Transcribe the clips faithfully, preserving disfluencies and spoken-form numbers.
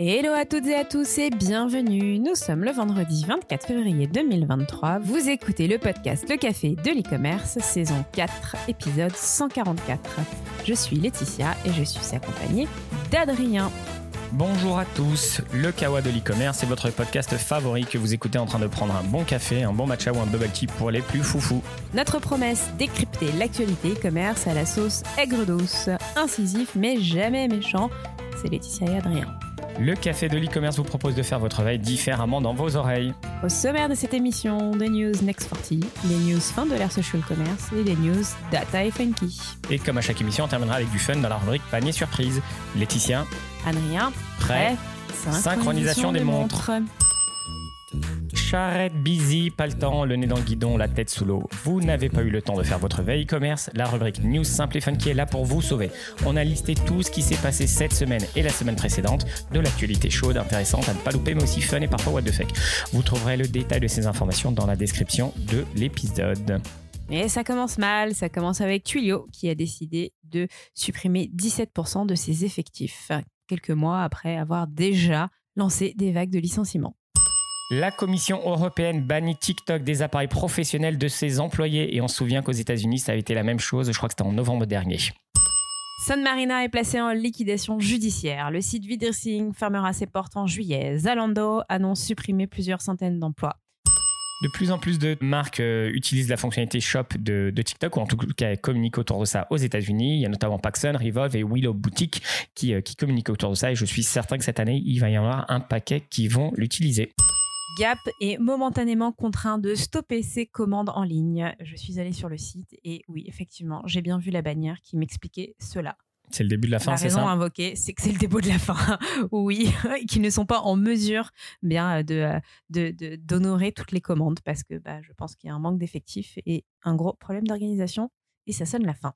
Hello à toutes et à tous et bienvenue. Nous sommes le vendredi vingt-quatre février deux mille vingt-trois. Vous écoutez le podcast Le Café de l'e-commerce, saison quatre, épisode cent quarante-quatre. Je suis Laetitia et je suis accompagnée d'Adrien. Bonjour à tous, le Kawa de l'e-commerce est votre podcast favori que vous écoutez en train de prendre un bon café, un bon matcha ou un bubble tea pour les plus foufous. Notre promesse, décrypter l'actualité e-commerce à la sauce aigre douce, incisif mais jamais méchant, c'est Laetitia et Adrien. Le Café de l'e-commerce vous propose de faire votre veille différemment dans vos oreilles. Au sommaire de cette émission, des news Next quarante, les news fin de l'ère social commerce et les news data et funky. Et comme à chaque émission, on terminera avec du fun dans la rubrique panier surprise. Laetitia, Adrien, prêt, synchronisation, synchronisation des, des montres. montres. Charrette busy, pas le temps, le nez dans le guidon, la tête sous l'eau. Vous n'avez pas eu le temps de faire votre veille e-commerce, la rubrique News simple et funky est là pour vous sauver. On a listé tout ce qui s'est passé cette semaine et la semaine précédente, de l'actualité chaude, intéressante, à ne pas louper, mais aussi fun et parfois what the fuck. Vous trouverez le détail de ces informations dans la description de l'épisode. Et ça commence mal, ça commence avec Twilio qui a décidé de supprimer dix-sept pour cent de ses effectifs, quelques mois après avoir déjà lancé des vagues de licenciements. La Commission européenne bannit TikTok des appareils professionnels de ses employés. Et on se souvient qu'aux États-Unis, ça avait été la même chose. Je crois que c'était en novembre dernier. Sun Marina est placé en liquidation judiciaire. Le site Vidressing fermera ses portes en juillet. Zalando annonce supprimer plusieurs centaines d'emplois. De plus en plus de marques euh, utilisent la fonctionnalité Shop de, de TikTok, ou en tout cas communiquent autour de ça aux États-Unis. Il y a notamment Paxson, Revolve et Willow Boutique qui, euh, qui communiquent autour de ça. Et je suis certain que cette année, il va y avoir un paquet qui vont l'utiliser. Gap est momentanément contraint de stopper ses commandes en ligne. Je suis allée sur le site et oui, effectivement, j'ai bien vu la bannière qui m'expliquait cela. C'est le début de la fin, la c'est ça ? La raison invoquée, c'est que c'est le début de la fin. Oui, qu'ils ne sont pas en mesure bien de, de, de, d'honorer toutes les commandes parce que bah, je pense qu'il y a un manque d'effectifs et un gros problème d'organisation et ça sonne la fin.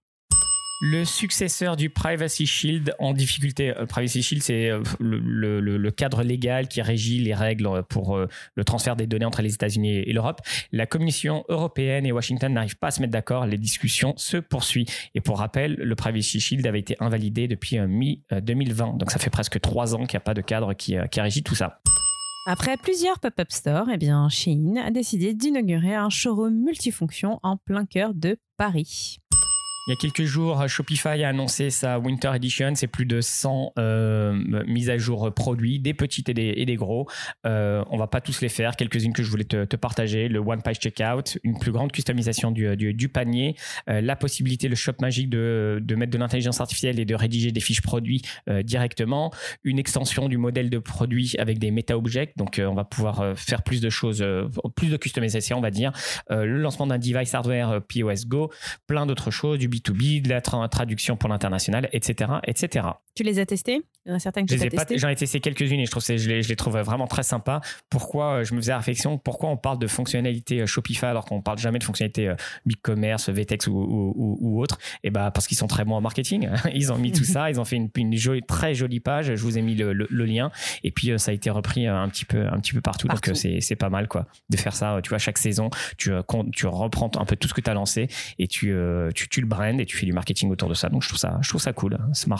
Le successeur du Privacy Shield en difficulté. Le Privacy Shield, c'est le, le, le cadre légal qui régit les règles pour le transfert des données entre les États-Unis et l'Europe. La Commission européenne et Washington n'arrivent pas à se mettre d'accord. Les discussions se poursuivent. Et pour rappel, le Privacy Shield avait été invalidé depuis mi deux mille vingt. Donc ça fait presque trois ans qu'il n'y a pas de cadre qui, qui régit tout ça. Après plusieurs pop-up stores, eh bien, Shein a décidé d'inaugurer un showroom multifonction en plein cœur de Paris. Il y a quelques jours, Shopify a annoncé sa Winter Edition. C'est plus de cent euh, mises à jour produits, des petites et des, et des gros. Euh, on ne va pas tous les faire. Quelques-unes que je voulais te, te partager. Le One Page Checkout, une plus grande customisation du, du, du panier, euh, la possibilité, le shop magique de, de mettre de l'intelligence artificielle et de rédiger des fiches produits euh, directement. Une extension du modèle de produit avec des méta-objects. Donc, euh, on va pouvoir euh, faire plus de choses, euh, plus de customisation, on va dire. Euh, le lancement d'un device hardware euh, P O S Go. Plein d'autres choses, du B deux B, de la tra- traduction pour l'international, et cetera, et cetera. Tu les as testés ? Il y en a certains que je tu as testés. J'en ai testé quelques-unes et je, trouve, je, les, je les trouve vraiment très sympas. Pourquoi, je me faisais la réflexion, pourquoi on parle de fonctionnalité Shopify alors qu'on ne parle jamais de fonctionnalité BigCommerce, V TEX ou, ou, ou, ou autre ? Et bah parce qu'ils sont très bons en marketing. Ils ont mis tout ça, ils ont fait une, une jolie, très jolie page. Je vous ai mis le, le, le lien. Et puis ça a été repris un petit peu, un petit peu partout. partout. Donc c'est, c'est pas mal quoi, de faire ça. Tu vois, chaque saison, tu, tu reprends un peu tout ce que tu as lancé et tu, tu, tu le brandes et tu fais du marketing autour de ça. Donc je trouve ça, je trouve ça cool, smart.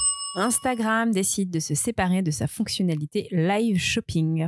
Instagram décide de se séparer de sa fonctionnalité live shopping.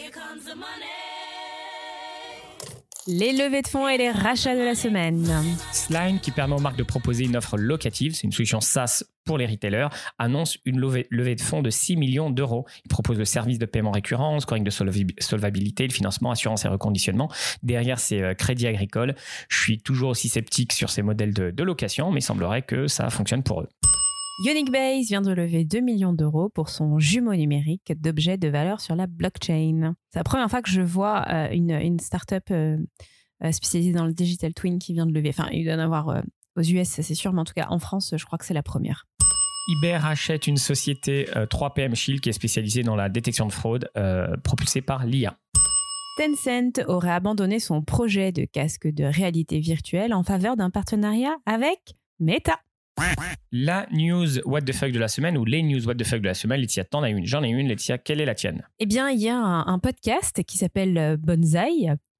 Les levées de fonds et les rachats de la semaine. Slime, qui permet aux marques de proposer une offre locative, c'est une solution SaaS pour les retailers, annonce une levée, levée de fonds de six millions d'euros. Il propose le service de paiement récurrent, scoring de solvabilité, le financement, assurance et reconditionnement. Derrière, c'est Crédit Agricole. Je suis toujours aussi sceptique sur ces modèles de, de location, mais il semblerait que ça fonctionne pour eux. Unixbase vient de lever deux millions d'euros pour son jumeau numérique d'objets de valeur sur la blockchain. C'est la première fois que je vois euh, une, une start-up euh, spécialisée dans le digital twin qui vient de lever. Enfin, il doit y en avoir euh, aux U S, ça c'est sûr, mais en tout cas en France, je crois que c'est la première. eBay rachète une société euh, trois P M Shield qui est spécialisée dans la détection de fraude, euh, propulsée par l'I A. Tencent aurait abandonné son projet de casque de réalité virtuelle en faveur d'un partenariat avec Meta. La news what the fuck de la semaine ou les news what the fuck de la semaine, Laetitia, t'en as une, j'en ai une. Laetitia, quelle est la tienne ? Eh bien, il y a un, un podcast qui s'appelle Bonsai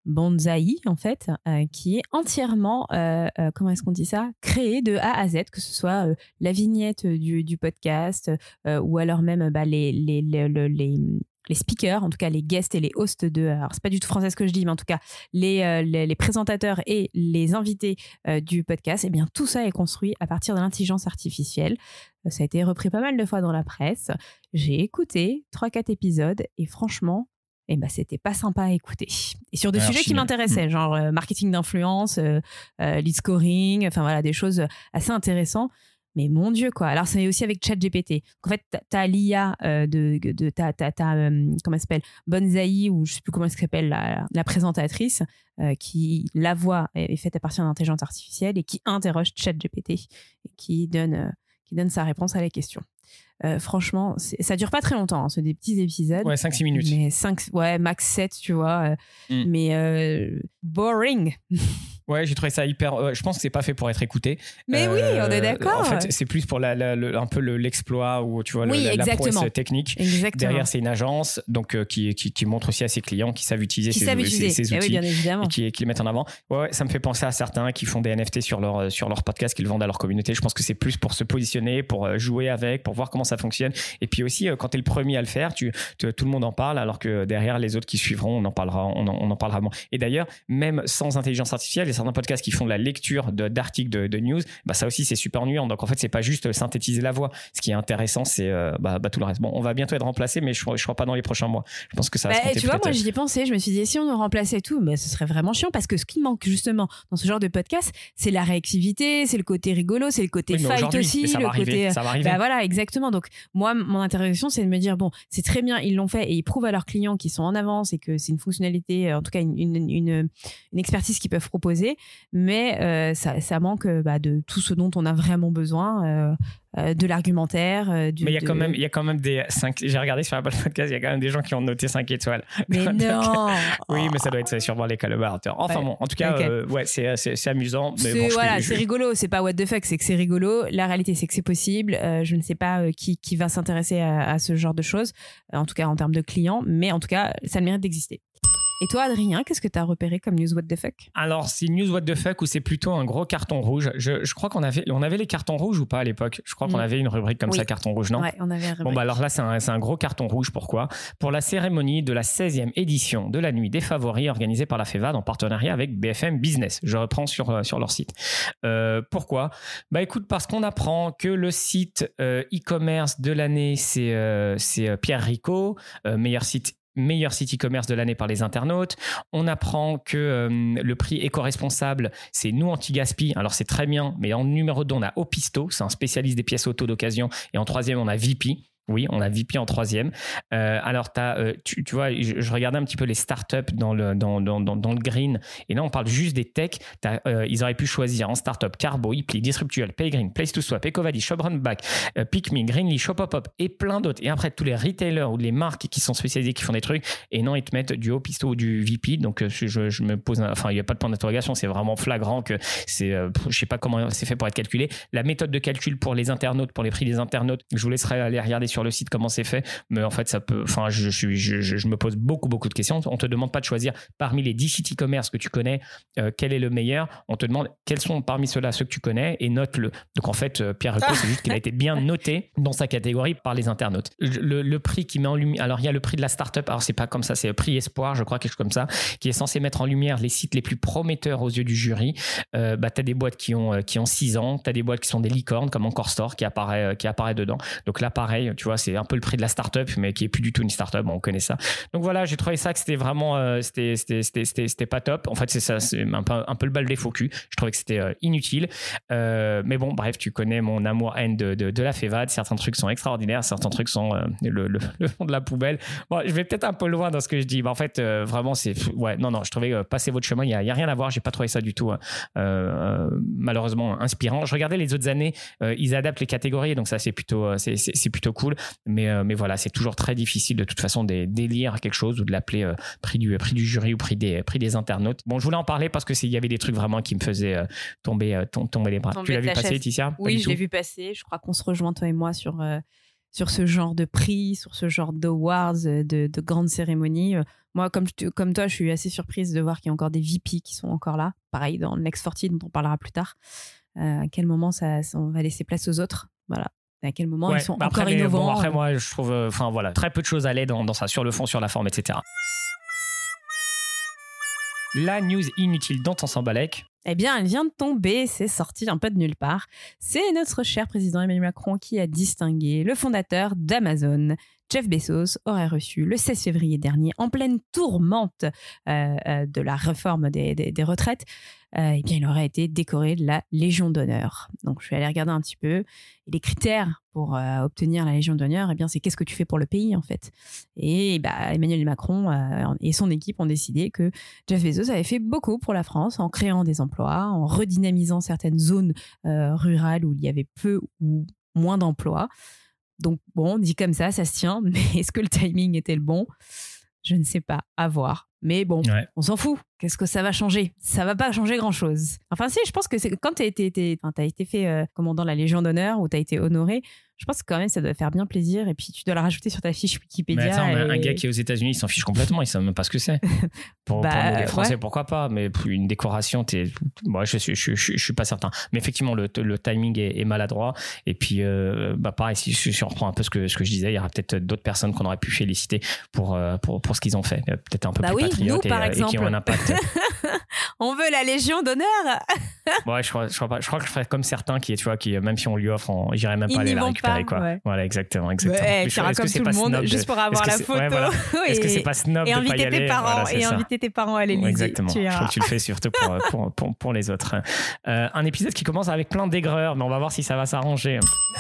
Banzai, en fait, euh, qui est entièrement, euh, euh, comment est-ce qu'on dit ça, créé de A à Z, que ce soit euh, la vignette du, du podcast euh, ou alors même bah, les, les, les, les, les, les speakers, en tout cas les guests et les hosts de, alors c'est pas du tout français ce que je dis, mais en tout cas les, euh, les, les présentateurs et les invités euh, du podcast, et eh bien tout ça est construit à partir de l'intelligence artificielle. Ça a été repris pas mal de fois dans la presse. J'ai écouté trois quatre épisodes et franchement, eh ben, c'était pas sympa à écouter. Et sur des Alors, sujets qui m'intéressaient, mmh. genre euh, marketing d'influence, euh, euh, lead scoring, enfin voilà, des choses assez intéressantes. Mais mon Dieu, quoi. Alors, c'est aussi avec ChatGPT. En fait, t'as l'I A euh, de, de t'as, t'as, t'as, euh, comment elle s'appelle, Banzai, ou je sais plus comment elle s'appelle, la, la présentatrice, euh, qui, la voix est faite à partir d'intelligence artificielle et qui interroge ChatGPT et qui donne, euh, qui donne sa réponse à la question. Euh, franchement, c'est, ça dure pas très longtemps, hein, c'est des petits épisodes. Ouais, cinq six minutes. Mais cinq, ouais, max sept, tu vois. Euh, mm. Mais euh, boring. Ouais, j'ai trouvé ça hyper. Euh, je pense que c'est pas fait pour être écouté. Mais euh, oui, on est d'accord. En fait, c'est plus pour la, la, le, un peu le, l'exploit ou tu vois oui, le, la, la prouesse technique. Exactement. Derrière, c'est une agence donc euh, qui, qui, qui montre aussi à ses clients qui savent utiliser qui ces, savent utiliser. ces, ces outils eh oui, bien évidemment. et qui, qui les mettent en avant. Ouais, ouais, ça me fait penser à certains qui font des N F T sur leur sur leur podcast qu'ils vendent à leur communauté. Je pense que c'est plus pour se positionner, pour jouer avec, pour voir comment ça fonctionne. Et puis aussi, quand tu es le premier à le faire, tu, tu, tout le monde en parle, alors que derrière les autres qui suivront, on en parlera, on en, on en parlera moins. Et d'ailleurs, même sans intelligence artificielle, il y a certains podcasts qui font de la lecture de, d'articles de, de news, bah ça aussi c'est super ennuyant. Donc en fait c'est pas juste synthétiser la voix. Ce qui est intéressant c'est euh, bah, bah, tout le reste. Bon, on va bientôt être remplacé, mais je, je crois pas dans les prochains mois. Je pense que ça va bah, se tu vois, moi j'y ai pensé, je me suis dit si on nous remplaçait tout, bah, ce serait vraiment chiant parce que ce qui manque justement dans ce genre de podcast, c'est la réactivité, c'est le côté rigolo, c'est le côté oui, fight aussi, ça le va arriver, côté ça va arriver. Bah voilà, exactement. Donc moi mon interrogation c'est de me dire bon, c'est très bien, ils l'ont fait et ils prouvent à leurs clients qu'ils sont en avance et que c'est une fonctionnalité, en tout cas une, une, une, une expertise qu'ils peuvent proposer, mais euh, ça, ça manque bah, de tout ce dont on a vraiment besoin, euh, euh, de l'argumentaire. Euh, du, mais il y a de... quand même, il y a quand même des cinq. J'ai regardé sur Apple Podcast, il y a quand même des gens qui ont noté cinq étoiles. Mais non. Oui, mais ça doit être sûrement les collaborateurs. Enfin ouais. bon, en tout cas, okay. euh, ouais, c'est, c'est, c'est amusant. Mais c'est, bon, je voilà, je... c'est rigolo. C'est pas what the fuck, c'est que c'est rigolo. La réalité, c'est que c'est possible. Euh, je ne sais pas euh, qui, qui va s'intéresser à, à ce genre de choses, en tout cas en termes de clients, mais en tout cas, ça le mérite d'exister. Et toi, Adrien, qu'est-ce que tu as repéré comme news what the fuck ? Alors, c'est news what the fuck ou c'est plutôt un gros carton rouge. Je, je crois qu'on avait, on avait les cartons rouges ou pas à l'époque ? Je crois mmh. qu'on avait une rubrique comme oui. ça, carton rouge, non ? Ouais, on avait une rubrique. Bon, bah alors là, c'est un, c'est un gros carton rouge. Pourquoi ? Pour la cérémonie de la seizième édition de la Nuit des Favoris organisée par la FEVAD en partenariat avec B F M Business. Je reprends sur, sur leur site. Euh, pourquoi ? Bah écoute, parce qu'on apprend que le site euh, e-commerce de l'année, c'est, euh, c'est Pierre Ricot, euh, meilleur site meilleur site e-commerce de l'année par les internautes. On apprend que euh, le prix éco-responsable, c'est nous anti-gaspi. Alors c'est très bien, mais en numéro deux, on a Opisto, c'est un spécialiste des pièces auto d'occasion. Et en troisième, on a V P. Oui, on a V P en troisième. Euh, alors, t'as, euh, tu, tu vois, je, je regardais un petit peu les startups dans le, dans, dans, dans, dans le green. Et là, on parle juste des techs. Euh, ils auraient pu choisir en startup Carbo, Hipli, Disruptuel, Paygreen, Place to Swap, Ecovadis, Shopronback, euh, Pickme, Greenly, Shopopop et plein d'autres. Et après, tous les retailers ou les marques qui sont spécialisés, qui font des trucs. Et non, ils te mettent du Opisto ou du V P. Donc, je, je me pose, un, enfin, il n'y a pas de point d'interrogation. C'est vraiment flagrant que c'est, euh, je sais pas comment c'est fait pour être calculé. La méthode de calcul pour les internautes, pour les prix des internautes, je vous laisserai aller regarder sur le site comment c'est fait, mais en fait ça peut, enfin je suis, je, je, je me pose beaucoup beaucoup de questions. On te demande pas de choisir parmi les dix sites e-commerce que tu connais euh, quel est le meilleur. On te demande quels sont parmi ceux-là ceux que tu connais et note-le. Donc en fait euh, Pierre Ricot, c'est juste qu'il a été bien noté dans sa catégorie par les internautes. Le, le prix qui met en lumière, alors il y a le prix de la startup, alors c'est pas comme ça, c'est le prix espoir, je crois, quelque chose comme ça, qui est censé mettre en lumière les sites les plus prometteurs aux yeux du jury. Euh, bah t'as des boîtes qui ont qui ont six ans, t'as des boîtes qui sont des licornes comme Encore Store qui apparaît qui apparaît dedans. Donc là pareil, tu vois, c'est un peu le prix de la startup, mais qui est plus du tout une startup. Bon, on connaît ça. Donc voilà, j'ai trouvé ça que c'était vraiment, euh, c'était, c'était, c'était, c'était, c'était pas top. En fait, c'est ça, c'est un peu, un peu le bal des faux culs. Je trouvais que c'était euh, inutile. Euh, mais bon, bref, tu connais mon amour-haine de, de, de la FEVAD. Certains trucs sont extraordinaires, certains trucs sont euh, le, le, le fond de la poubelle. Bon, je vais peut-être un peu loin dans ce que je dis. Mais en fait, euh, vraiment, c'est, ouais, non, non, je trouvais euh, passer votre chemin, il y a, il y a rien à voir. J'ai pas trouvé ça du tout, euh, malheureusement, inspirant. Je regardais les autres années, euh, ils adaptent les catégories, donc ça, c'est plutôt, c'est, c'est, c'est plutôt cool. Mais, euh, mais voilà, c'est toujours très difficile de toute façon d'élire quelque chose ou de l'appeler euh, prix, du, prix du jury ou prix des, prix des internautes. Bon, je voulais en parler parce qu'il y avait des trucs vraiment qui me faisaient euh, tomber, euh, tomber les bras. Tomber tu l'as vu passer, chaise. Laetitia ? Oui, je l'ai vu passer. Je crois qu'on se rejoint, toi et moi, sur, euh, sur ce genre de prix, sur ce genre d'awards, de, de grandes cérémonies. Moi, comme, je, comme toi, je suis assez surprise de voir qu'il y a encore des V P qui sont encore là. Pareil, dans le Next quarante, dont on parlera plus tard. Euh, à quel moment ça, ça, on va laisser place aux autres? Voilà. À quel moment ouais, ils sont bah encore après, innovants. Bon, après, moi, je trouve, enfin euh, voilà, très peu de choses allaient dans, dans ça, sur le fond, sur la forme, et cetera. La news inutile dont on s'en balèque. Eh bien, elle vient de tomber, c'est sorti un peu de nulle part. C'est notre cher président Emmanuel Macron qui a distingué le fondateur d'Amazon. Jeff Bezos aurait reçu le seize février dernier, en pleine tourmente euh, euh, de la réforme des, des, des retraites, euh, eh bien, il aurait été décoré de la Légion d'honneur. Donc, je vais aller regarder un petit peu. Et les critères pour euh, obtenir la Légion d'honneur, eh bien, c'est qu'est-ce que tu fais pour le pays, en fait. Et bah, Emmanuel Macron euh, et son équipe ont décidé que Jeff Bezos avait fait beaucoup pour la France en créant des emplois, en redynamisant certaines zones euh, rurales où il y avait peu ou moins d'emplois. Donc, bon, dit comme ça, ça se tient. Mais est-ce que le timing était le bon? Je ne sais pas. À voir. Mais bon, ouais. On s'en fout. Qu'est-ce que ça va changer? Ça va pas changer grand-chose. Enfin, si, je pense que c'est quand tu as été, été, été fait euh, commandant la Légion d'honneur ou tu as été honoré, je pense que quand même, ça doit faire bien plaisir. Et puis, tu dois la rajouter sur ta fiche Wikipédia. Mais attends, et... un gars qui est aux États-Unis, il s'en fiche complètement. Il ne sait même pas ce que c'est. Pour, bah, pour nous, les Français, ouais. Pourquoi pas? Mais une décoration, t'es... Moi, je ne suis, je, je, je suis pas certain. Mais effectivement, le, le timing est, est maladroit. Et puis, euh, bah, pareil, si je, je reprends un peu ce que, ce que je disais, il y aura peut-être d'autres personnes qu'on aurait pu féliciter pour, pour, pour ce qu'ils ont fait. Peut-être un peu bah plus oui, patriotes nous, par et, exemple. et qui ont un impact. On veut la Légion d'honneur. Ouais, je crois, je crois pas. Je crois que je ferais comme certains qui, tu vois, qui même si on lui offre, on, j'irais même pas aller la récupérer, pas, quoi. Ouais. Voilà, exactement, exactement. Ouais, tu racontes tout le monde juste pour avoir la photo. Ouais, voilà. et, Est-ce que c'est pas snob de pas y aller? Tes parents, voilà, et ça. inviter tes parents à l'Élysée. Exactement. Je crois que tu le fais surtout pour, pour, pour, pour les autres. Euh, un épisode qui commence avec plein d'aigreurs, mais on va voir si ça va s'arranger.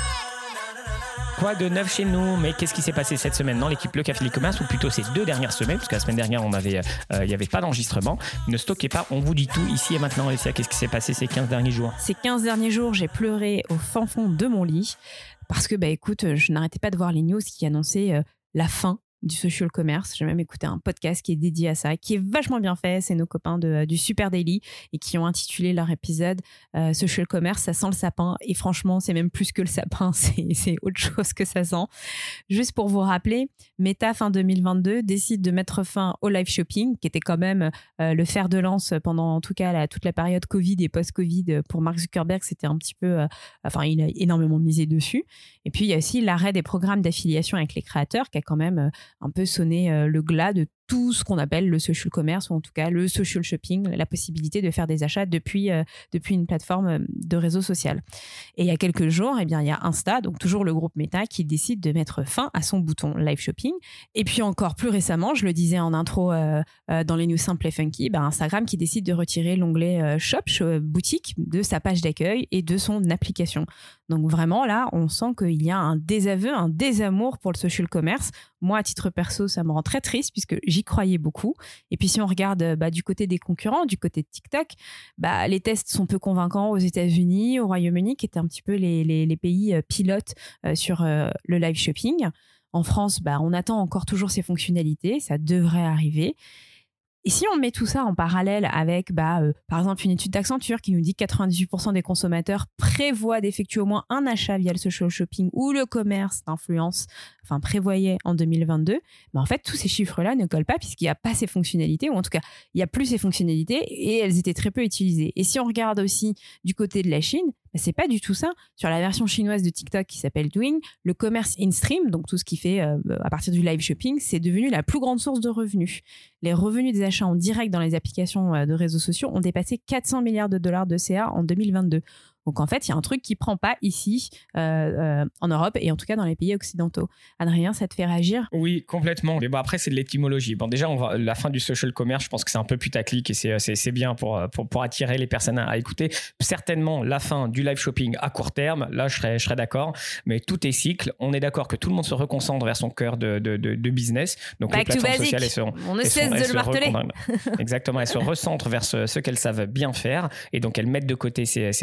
Quoi de neuf chez nous? Mais qu'est-ce qui s'est passé cette semaine dans l'équipe Le Café e-commerce, ou plutôt ces deux dernières semaines, parce que la semaine dernière, on avait, il euh, n'y avait pas d'enregistrement. Ne stockez pas, on vous dit tout ici et maintenant. Alicia, qu'est-ce qui s'est passé ces quinze derniers jours? Ces quinze derniers jours, j'ai pleuré au fin fond de mon lit parce que, bah, écoute, je n'arrêtais pas de voir les news qui annonçaient euh, la fin du social commerce. J'ai même écouté un podcast qui est dédié à ça, qui est vachement bien fait. C'est nos copains de, du Super Daily et qui ont intitulé leur épisode euh, Social Commerce, ça sent le sapin. Et franchement, c'est même plus que le sapin, c'est, c'est autre chose que ça sent. Juste pour vous rappeler, Meta, fin deux mille vingt-deux, décide de mettre fin au live shopping, qui était quand même euh, le fer de lance pendant, en tout cas, la, toute la période Covid et post-Covid. Pour Mark Zuckerberg, c'était un petit peu... Euh, enfin, il a énormément misé dessus. Et puis, il y a aussi l'arrêt des programmes d'affiliation avec les créateurs, qui a quand même... Euh, un peu sonner euh, le glas de tout ce qu'on appelle le social commerce, ou en tout cas le social shopping, la possibilité de faire des achats depuis, euh, depuis une plateforme de réseau social. Et il y a quelques jours, eh bien, il y a Insta, donc toujours le groupe Meta, qui décide de mettre fin à son bouton live shopping. Et puis encore plus récemment, je le disais en intro euh, euh, dans les news simples et funky, bah, Instagram qui décide de retirer l'onglet euh, Shop, euh, boutique, de sa page d'accueil et de son application. Donc vraiment là, on sent qu'il y a un désaveu, un désamour pour le social commerce. Moi, à titre perso, ça me rend très triste puisque j'y croyais beaucoup. Et puis si on regarde bah, du côté des concurrents, du côté de TikTok, bah, les tests sont peu convaincants aux États-Unis, au Royaume-Uni, qui étaient un petit peu les, les, les pays euh, pilotes euh, sur euh, le live shopping. En France, bah, on attend encore toujours ces fonctionnalités, ça devrait arriver. Et si on met tout ça en parallèle avec, bah, euh, par exemple, une étude d'Accenture qui nous dit que quatre-vingt-dix-huit pour cent des consommateurs prévoient d'effectuer au moins un achat via le social shopping ou le commerce d'influence, enfin prévoyaient en deux mille vingt-deux, bah, en fait, tous ces chiffres-là ne collent pas puisqu'il n'y a pas ces fonctionnalités, ou en tout cas, il n'y a plus ces fonctionnalités et elles étaient très peu utilisées. Et si on regarde aussi du côté de la Chine, bah, c'est pas du tout ça. Sur la version chinoise de TikTok qui s'appelle Douyin, le commerce in-stream, donc tout ce qui fait euh, à partir du live shopping, c'est devenu la plus grande source de revenus. Les revenus des achats en direct dans les applications euh, de réseaux sociaux ont dépassé quatre cents milliards de dollars de C A en deux mille vingt-deux. Donc en fait, il y a un truc qui prend pas ici, euh, euh, en Europe, et en tout cas dans les pays occidentaux. Adrien, ça te fait réagir? Oui, complètement. Mais bon, après, c'est de l'étymologie. Bon, déjà, on va, la fin du social commerce, je pense que c'est un peu putaclic et c'est, c'est, c'est bien pour, pour, pour attirer les personnes à, à écouter. Certainement, la fin du live shopping à court terme, là, je serais, je serais d'accord. Mais tout est cycle. On est d'accord que tout le monde se reconcentre vers son cœur de, de, de, de business. Donc Back les plateformes sociales, elles se, on ne cesse de le marteler. Exactement. Elles se recentrent vers ce, ce qu'elles savent bien faire. Et donc, elles mettent de côté ces, ces, ces fonctionnalités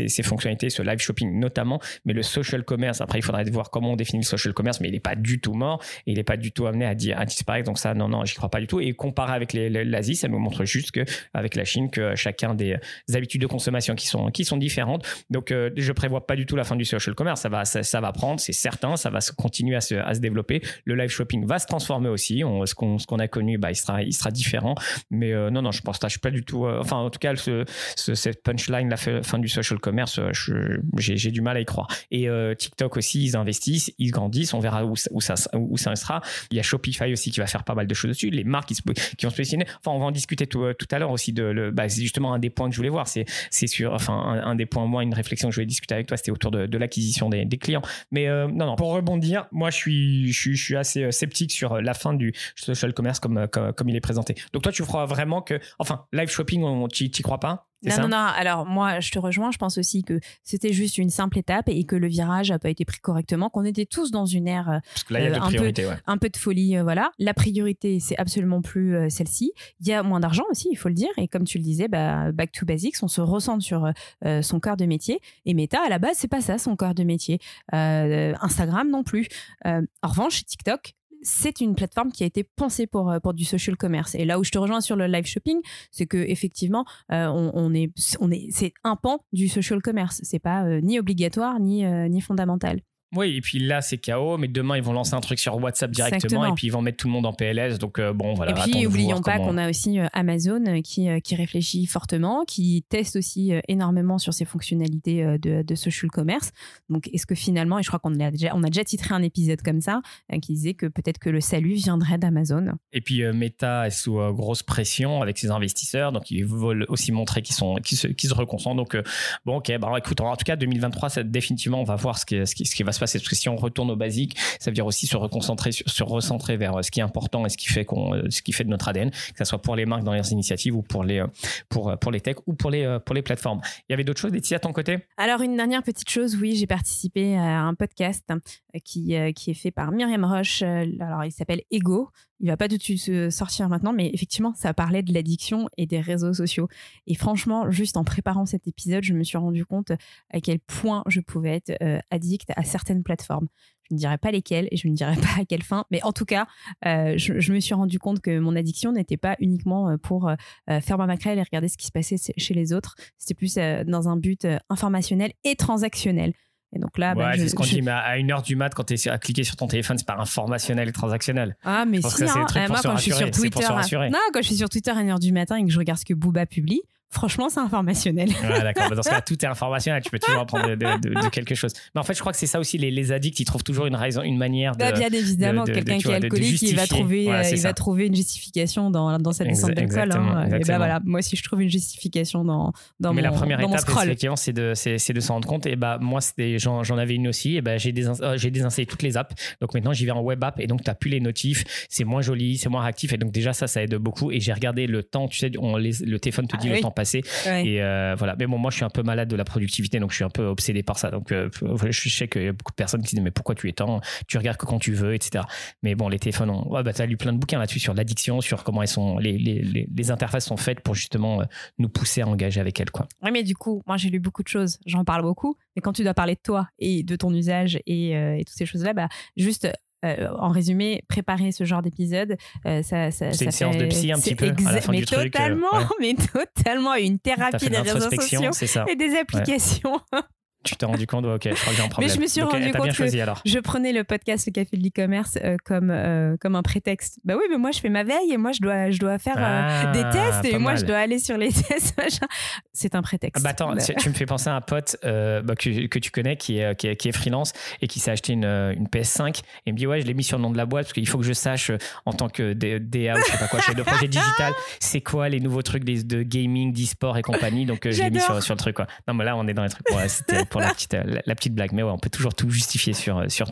fonctionnalités, ce live shopping notamment, mais le social commerce, après il faudrait voir comment on définit le social commerce, mais il n'est pas du tout mort et il n'est pas du tout amené à, dire, à disparaître. Donc ça, non, non, j'y crois pas du tout. Et comparé avec les, les, l'Asie, ça nous montre juste qu'avec la Chine, que chacun des, des habitudes de consommation qui sont, qui sont différentes. Donc euh, je prévois pas du tout la fin du social commerce. Ça va, ça, ça va prendre, c'est certain, ça va se continuer à se, à se développer. Le live shopping va se transformer aussi. On, ce, qu'on, ce qu'on a connu, bah, il, sera, il sera différent. Mais euh, non, non, je pense que je suis pas du tout... Euh, enfin, en tout cas, ce, ce, cette punchline, la fin du social commerce, je, j'ai, j'ai du mal à y croire. Et euh, TikTok aussi, ils investissent, ils grandissent, on verra où, où, ça, où ça sera. Il y a Shopify aussi qui va faire pas mal de choses dessus. Les marques qui, se, qui vont se positionner. Enfin, on va en discuter tout, tout à l'heure aussi. De, le, bah, c'est justement un des points que je voulais voir. C'est, c'est sur, enfin, un, un des points, moi, une réflexion que je voulais discuter avec toi, c'était autour de, de l'acquisition des, des clients. Mais euh, non, non, pour rebondir, moi, je suis, je suis, je suis assez sceptique sur la fin du social commerce comme, comme, comme il est présenté. Donc, toi, tu crois vraiment que, enfin, live shopping, tu n'y crois pas? Non, non, non. Alors, moi, je te rejoins. Je pense aussi que c'était juste une simple étape et que le virage n'a pas été pris correctement, qu'on était tous dans une ère Parce que là, il y a euh, de un, priorité, peu, ouais. un peu de folie. Euh, voilà. La priorité, c'est absolument plus euh, celle-ci. Il y a moins d'argent aussi, il faut le dire. Et comme tu le disais, bah, back to basics, on se recentre sur euh, son cœur de métier. Et Meta, à la base, c'est pas ça, son cœur de métier. Euh, Instagram non plus. Euh, en revanche, TikTok, c'est une plateforme qui a été pensée pour, pour du social commerce. Et là où je te rejoins sur le live shopping, c'est que effectivement, euh, on, on est, on est, c'est un pan du social commerce. C'est pas euh, ni obligatoire ni, euh, ni fondamental. Oui, et puis là, c'est K O, mais demain, ils vont lancer un truc sur WhatsApp directement. Exactement. Et puis ils vont mettre tout le monde en P L S. Donc, euh, bon, voilà. Et puis, n'oublions pas comment... qu'on a aussi euh, Amazon euh, qui, euh, qui réfléchit fortement, qui teste aussi euh, énormément sur ses fonctionnalités euh, de, de social commerce. Donc, est-ce que finalement, et je crois qu'on a déjà, on a déjà titré un épisode comme ça, euh, qui disait que peut-être que le salut viendrait d'Amazon. Et puis, euh, Meta est sous euh, grosse pression avec ses investisseurs. Donc, ils veulent aussi montrer qu'ils, sont, qu'ils, se, qu'ils se reconcentrent. Donc, euh, bon, ok. Bah, écoute, en tout cas, deux mille vingt-trois, ça, définitivement, on va voir ce qui, ce qui, ce qui va se passer. Parce que si on retourne aux basiques, ça veut dire aussi se reconcentrer, sur, se recentrer vers ce qui est important et ce qui fait qu'on, ce qui fait de notre A D N, que ce soit pour les marques dans leurs initiatives ou pour les, pour, pour les techs ou pour les, pour les plateformes. Il y avait d'autres choses, Laetitia, à ton côté? Alors, une dernière petite chose, oui, j'ai participé à un podcast qui, qui est fait par Myriam Roche. Alors, il s'appelle Ego. Il va pas du tout se sortir maintenant, mais effectivement, ça parlait de l'addiction et des réseaux sociaux. Et franchement, juste en préparant cet épisode, je me suis rendu compte à quel point je pouvais être euh, addict à certaines plateformes. Je ne dirais pas lesquelles et je ne dirais pas à quelle fin, mais en tout cas, euh, je, je me suis rendu compte que mon addiction n'était pas uniquement pour euh, faire ma maquerelle et regarder ce qui se passait chez les autres. C'était plus euh, dans un but euh, informationnel et transactionnel. Et donc là, ouais, bah, c'est je, ce qu'on je... dit, mais à une heure du mat, quand tu es à cliquer sur ton téléphone, c'est pas informationnel et transactionnel. Ah, mais si, ça, hein, euh, moi, quand je suis sur Twitter, non, quand je suis sur Twitter à une heure du matin et que je regarde ce que Booba publie, franchement, c'est informationnel. Ouais, d'accord. Dans ce cas, tout est informationnel. Tu peux toujours apprendre de, de, de, de quelque chose. Mais en fait, je crois que c'est ça aussi. Les, les addicts, ils trouvent toujours une raison, une manière de. Bah, bien évidemment, de, de, quelqu'un de, qui est alcoolique, il va trouver, voilà, euh, il va trouver une justification dans, dans cette descente d'alcool. Hein. Et ben voilà, moi aussi, je trouve une justification dans, dans Mais mon, la première dans étape, scroll. effectivement, c'est de, c'est, c'est de s'en rendre compte. Et bah, moi, c'était, j'en, j'en avais une aussi. Et bah, j'ai, désins, euh, j'ai désinstallé toutes les apps. Donc maintenant, j'y vais en web app. Et donc, tu n'as plus les notifs. C'est moins joli, c'est moins réactif. Et donc, déjà, ça, ça aide beaucoup. Et j'ai regardé le temps. Tu sais, on, les, le téléphone te dit ah, le oui. temps passé. Ouais. Et Euh, voilà. Mais bon, moi, je suis un peu malade de la productivité, donc je suis un peu obsédé par ça. Donc, euh, je sais qu'il y a beaucoup de personnes qui disent mais pourquoi tu étends, tu regardes que quand tu veux, et cetera. Mais bon, les téléphones, ont... ouais, bah, tu as lu plein de bouquins là-dessus sur l'addiction, sur comment elles sont, les, les, les, les interfaces sont faites pour justement euh, nous pousser à engager avec elles, quoi. Oui, mais du coup, moi, j'ai lu beaucoup de choses, j'en parle beaucoup, mais quand tu dois parler de toi et de ton usage et, euh, et toutes ces choses-là, bah, juste. Euh, en résumé, préparer ce genre d'épisode, euh, ça, ça, c'est ça une fait... séance de psy un petit peu exa- à la fin mais du totalement, truc. Euh, ouais. Mais totalement, une thérapie des réseaux sociaux c'est ça. et des applications. Ouais. Tu t'es rendu compte, ok, je crois que j'ai un problème. Mais je me suis Donc, rendu compte choisi, que alors. je prenais le podcast Le Café de l'e-commerce euh, comme, euh, comme un prétexte. Bah oui, mais moi, je fais ma veille et moi, je dois, je dois faire euh, ah, des tests et moi, mal. je dois aller sur les tests. Machin. C'est un prétexte. Ah bah attends, bah. tu me fais penser à un pote euh, bah, que, que tu connais qui est, qui, est, qui est freelance et qui s'est acheté une, une P S cinq et il me dit ouais, je l'ai mis sur le nom de la boîte parce qu'il faut que je sache en tant que D A ou je sais pas quoi, chef de projet digital, c'est quoi les nouveaux trucs de, de gaming, d'e-sport et compagnie. Donc euh, je l'ai mis sur, sur le truc, quoi. Non, mais là, on est dans les trucs. Ouais, c'était pour la petite, la, la petite blague. Mais ouais, on peut toujours tout justifier sur, sur tout.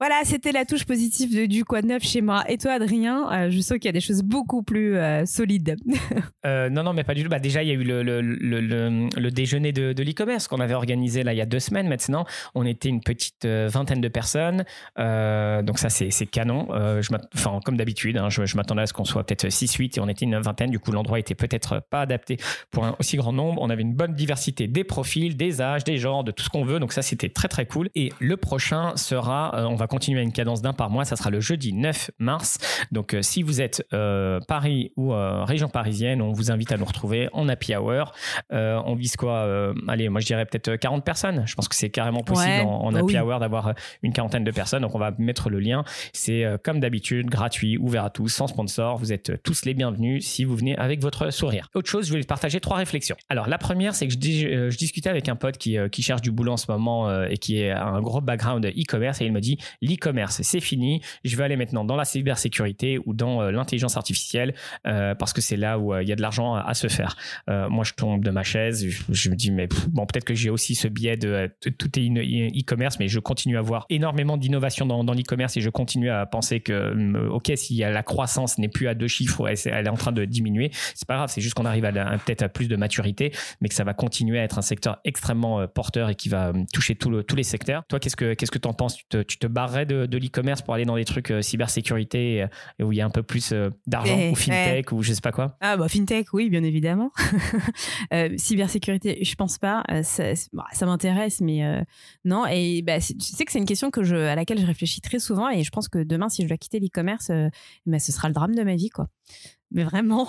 Voilà, c'était la touche positive de, du quoi de neuf chez moi. Et toi, Adrien, euh, je sens qu'il y a des choses beaucoup plus euh, solides. euh, non, non, mais pas du tout. Bah, déjà, il y a eu le, le, le, le, le déjeuner de, de l'e-commerce qu'on avait organisé là, il y a deux semaines maintenant. On était une petite euh, vingtaine de personnes. Euh, donc ça, c'est, c'est canon. Euh, je enfin, comme d'habitude, hein, je, je m'attendais à ce qu'on soit peut-être six huit et on était une vingtaine. Du coup, l'endroit était peut-être pas adapté pour un aussi grand nombre. On avait une bonne diversité des profils, des âges, des genres, de tout ce qu'on veut. Donc ça, c'était très, très cool. Et le prochain sera, euh, on va continuer à une cadence d'un par mois. Ça sera le jeudi neuf mars. Donc, euh, si vous êtes euh, Paris ou euh, région parisienne, on vous invite à nous retrouver en happy hour. Euh, on vise quoi euh, Allez, moi je dirais peut-être quarante personnes. Je pense que c'est carrément possible ouais, en, en bah happy oui. hour d'avoir une quarantaine de personnes. Donc, on va mettre le lien. C'est euh, comme d'habitude, gratuit, ouvert à tous, sans sponsor. Vous êtes tous les bienvenus si vous venez avec votre sourire. Autre chose, je voulais partager trois réflexions. Alors, la première, c'est que je, dis, euh, je discutais avec un pote qui, euh, qui cherche du boulot en ce moment euh, et qui a un gros background e-commerce et il me dit l'e-commerce c'est fini, je vais aller maintenant dans la cybersécurité ou dans euh, l'intelligence artificielle euh, parce que c'est là où il euh, y a de l'argent à, à se faire. Euh, moi, je tombe de ma chaise, je, je me dis, mais pff, bon, peut-être que j'ai aussi ce biais de, de tout est e-commerce, mais je continue à voir énormément d'innovation dans, dans l'e-commerce et je continue à penser que, euh, ok, si la croissance n'est plus à deux chiffres, elle, elle est en train de diminuer, c'est pas grave, c'est juste qu'on arrive à, à peut-être à plus de maturité, mais que ça va continuer à être un secteur extrêmement euh, porteur et qui va euh, toucher tout le, tous les secteurs. Toi, qu'est-ce que qu'est-ce que t'en penses? Tu te, tu te barrerais de de l'e-commerce pour aller dans des trucs euh, cybersécurité euh, où il y a un peu plus euh, d'argent et, ou fintech et... ou je sais pas quoi? Ah bah fintech, oui, bien évidemment. euh, cybersécurité, je pense pas. Euh, ça, bah, ça m'intéresse, mais euh, non. Et bah, tu sais que c'est une question que je, à laquelle je réfléchis très souvent et je pense que demain, si je dois quitter l'e-commerce, euh, bah, ce sera le drame de ma vie, quoi. Mais vraiment,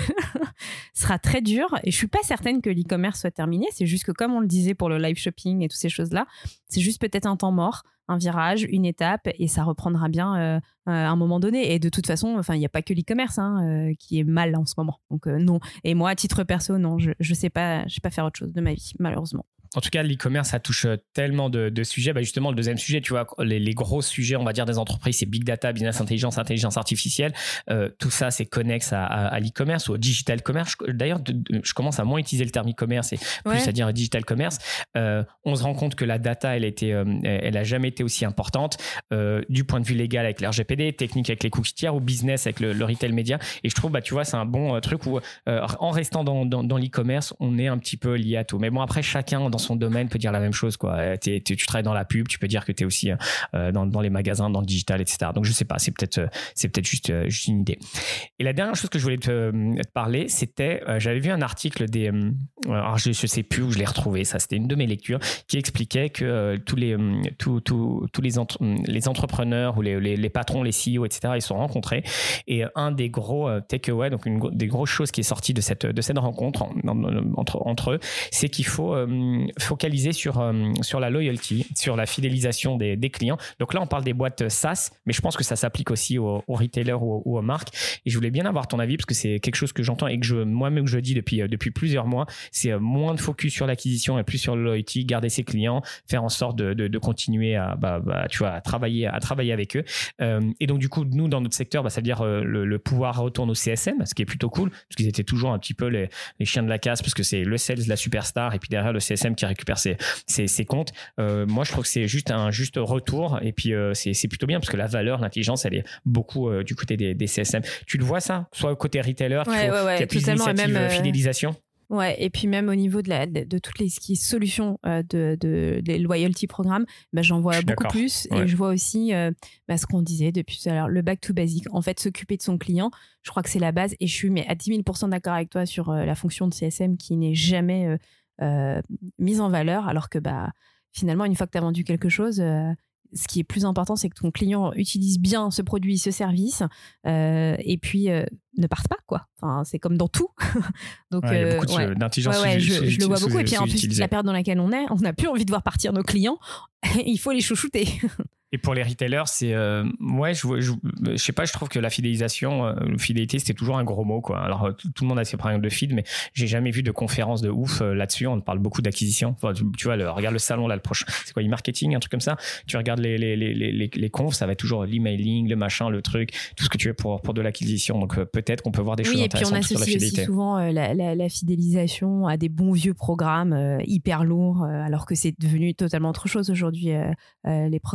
ce sera très dur. Et je suis pas certaine que l'e-commerce soit terminé. C'est juste que comme on le disait pour le live shopping et toutes ces choses-là, c'est juste peut-être un temps mort, un virage, une étape, et ça reprendra bien euh, à un moment donné. Et de toute façon, enfin, il n'y a pas que l'e-commerce hein, euh, qui est mal en ce moment. Donc euh, non. Et moi, à titre perso, non, je je sais pas, je sais pas faire autre chose de ma vie, malheureusement. En tout cas, l'e-commerce, ça touche tellement de, de sujets. Bah justement, le deuxième sujet, tu vois, les, les gros sujets, on va dire, des entreprises, c'est big data, business intelligence, intelligence artificielle. Euh, tout ça, c'est connexe à, à, à l'e-commerce ou au digital commerce. D'ailleurs, de, de, je commence à moins utiliser le terme e-commerce et plus ouais. à dire digital commerce. Euh, on se rend compte que la data, elle a été, euh, elle a jamais été aussi importante euh, du point de vue légal avec l'R G P D, technique avec les cookies tiers ou business avec le, le retail média. Et je trouve, bah, tu vois, c'est un bon truc où, euh, en restant dans, dans, dans l'e-commerce, on est un petit peu lié à tout. Mais bon, après, chacun dans son domaine peut dire la même chose, quoi. T'es, t'es, tu travailles dans la pub, tu peux dire que tu es aussi euh, dans, dans les magasins, dans le digital, et cetera. Donc je sais pas, c'est peut-être, c'est peut-être juste, euh, juste une idée. Et la dernière chose que je voulais te, te parler, c'était, euh, j'avais vu un article des, euh, alors je, je sais plus où je l'ai retrouvé, ça c'était une de mes lectures, qui expliquait que euh, tous les, euh, tous, tous, tous les, entre, les entrepreneurs ou les, les, les patrons, les C E O, et cetera, ils se sont rencontrés. Et un des gros euh, takeaways, donc une des grosses choses qui est sortie de cette, de cette rencontre en, en, entre, entre eux, c'est qu'il faut euh, focaliser sur, euh, sur la loyalty, sur la fidélisation des, des clients. Donc là, on parle des boîtes SaaS, mais je pense que ça s'applique aussi aux, aux retailers ou aux, ou aux marques. Et je voulais bien avoir ton avis parce que c'est quelque chose que j'entends et que je, moi-même je dis depuis, depuis plusieurs mois. C'est moins de focus sur l'acquisition et plus sur le loyalty, garder ses clients, faire en sorte de, de, de continuer à, bah, bah, tu vois, à, travailler, à travailler avec eux. Euh, et donc, du coup, nous, dans notre secteur, bah, ça veut dire euh, le, le pouvoir retourne au C S M, ce qui est plutôt cool parce qu'ils étaient toujours un petit peu les, les chiens de la casse parce que c'est le sales, la superstar et puis derrière le C S M qui récupère ses, ses, ses comptes. Euh, moi, je trouve que c'est juste un juste retour et puis euh, c'est, c'est plutôt bien parce que la valeur, l'intelligence, elle est beaucoup euh, du côté des, des C S M. Tu le vois ça, soit au côté retailer, ouais, qu'il faut, ouais, ouais, qu'il y a plus d'initiatives euh... fidélisation. Ouais, et puis même au niveau de, la, de, de toutes les qui solutions euh, de, de, des loyalty programmes, bah, j'en vois beaucoup d'accord. plus. Ouais. Et je vois aussi euh, bah, ce qu'on disait depuis tout à l'heure, le back to basic. En fait, s'occuper de son client, je crois que c'est la base. Et je suis mais à dix mille pour cent d'accord avec toi sur euh, la fonction de C S M qui n'est jamais euh, euh, mise en valeur. Alors que bah, finalement, une fois que tu as vendu quelque chose... Euh, ce qui est plus important, c'est que ton client utilise bien ce produit, ce service, euh, et puis euh, ne parte pas, quoi. Enfin, c'est comme dans tout. Donc, ouais, il y a beaucoup euh, ouais. d'intelligence. Ouais, ouais, sous, je, sous, je le vois sous, beaucoup. Et puis en plus, utilisé. la période dans laquelle on est, on n'a plus envie de voir partir nos clients. Il faut les chouchouter. Et pour les retailers, c'est euh, ouais, je, je, je sais pas, je trouve que la fidélisation, euh, fidélité, c'était toujours un gros mot, quoi. Alors tout, tout le monde a ses problèmes de feed, mais j'ai jamais vu de conférence de ouf euh, là-dessus. On parle beaucoup d'acquisition. Enfin, tu, tu vois, le, regarde le salon là, le prochain, c'est quoi, e-marketing, un truc comme ça. Tu regardes les les les les les, les confs, ça va être toujours l'emailing, le machin, le truc, tout ce que tu veux pour pour de l'acquisition. Donc euh, peut-être qu'on peut voir des oui, choses et puis on intéressantes sur la fidélité. Aussi souvent euh, la, la, la fidélisation à des bons vieux programmes euh, hyper lourds, euh, alors que c'est devenu totalement autre chose aujourd'hui. Euh, euh, les programmes de, fid-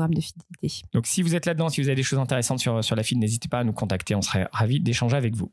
possibilités. Donc, si vous êtes là-dedans, si vous avez des choses intéressantes sur, sur la file, n'hésitez pas à nous contacter. On serait ravis d'échanger avec vous.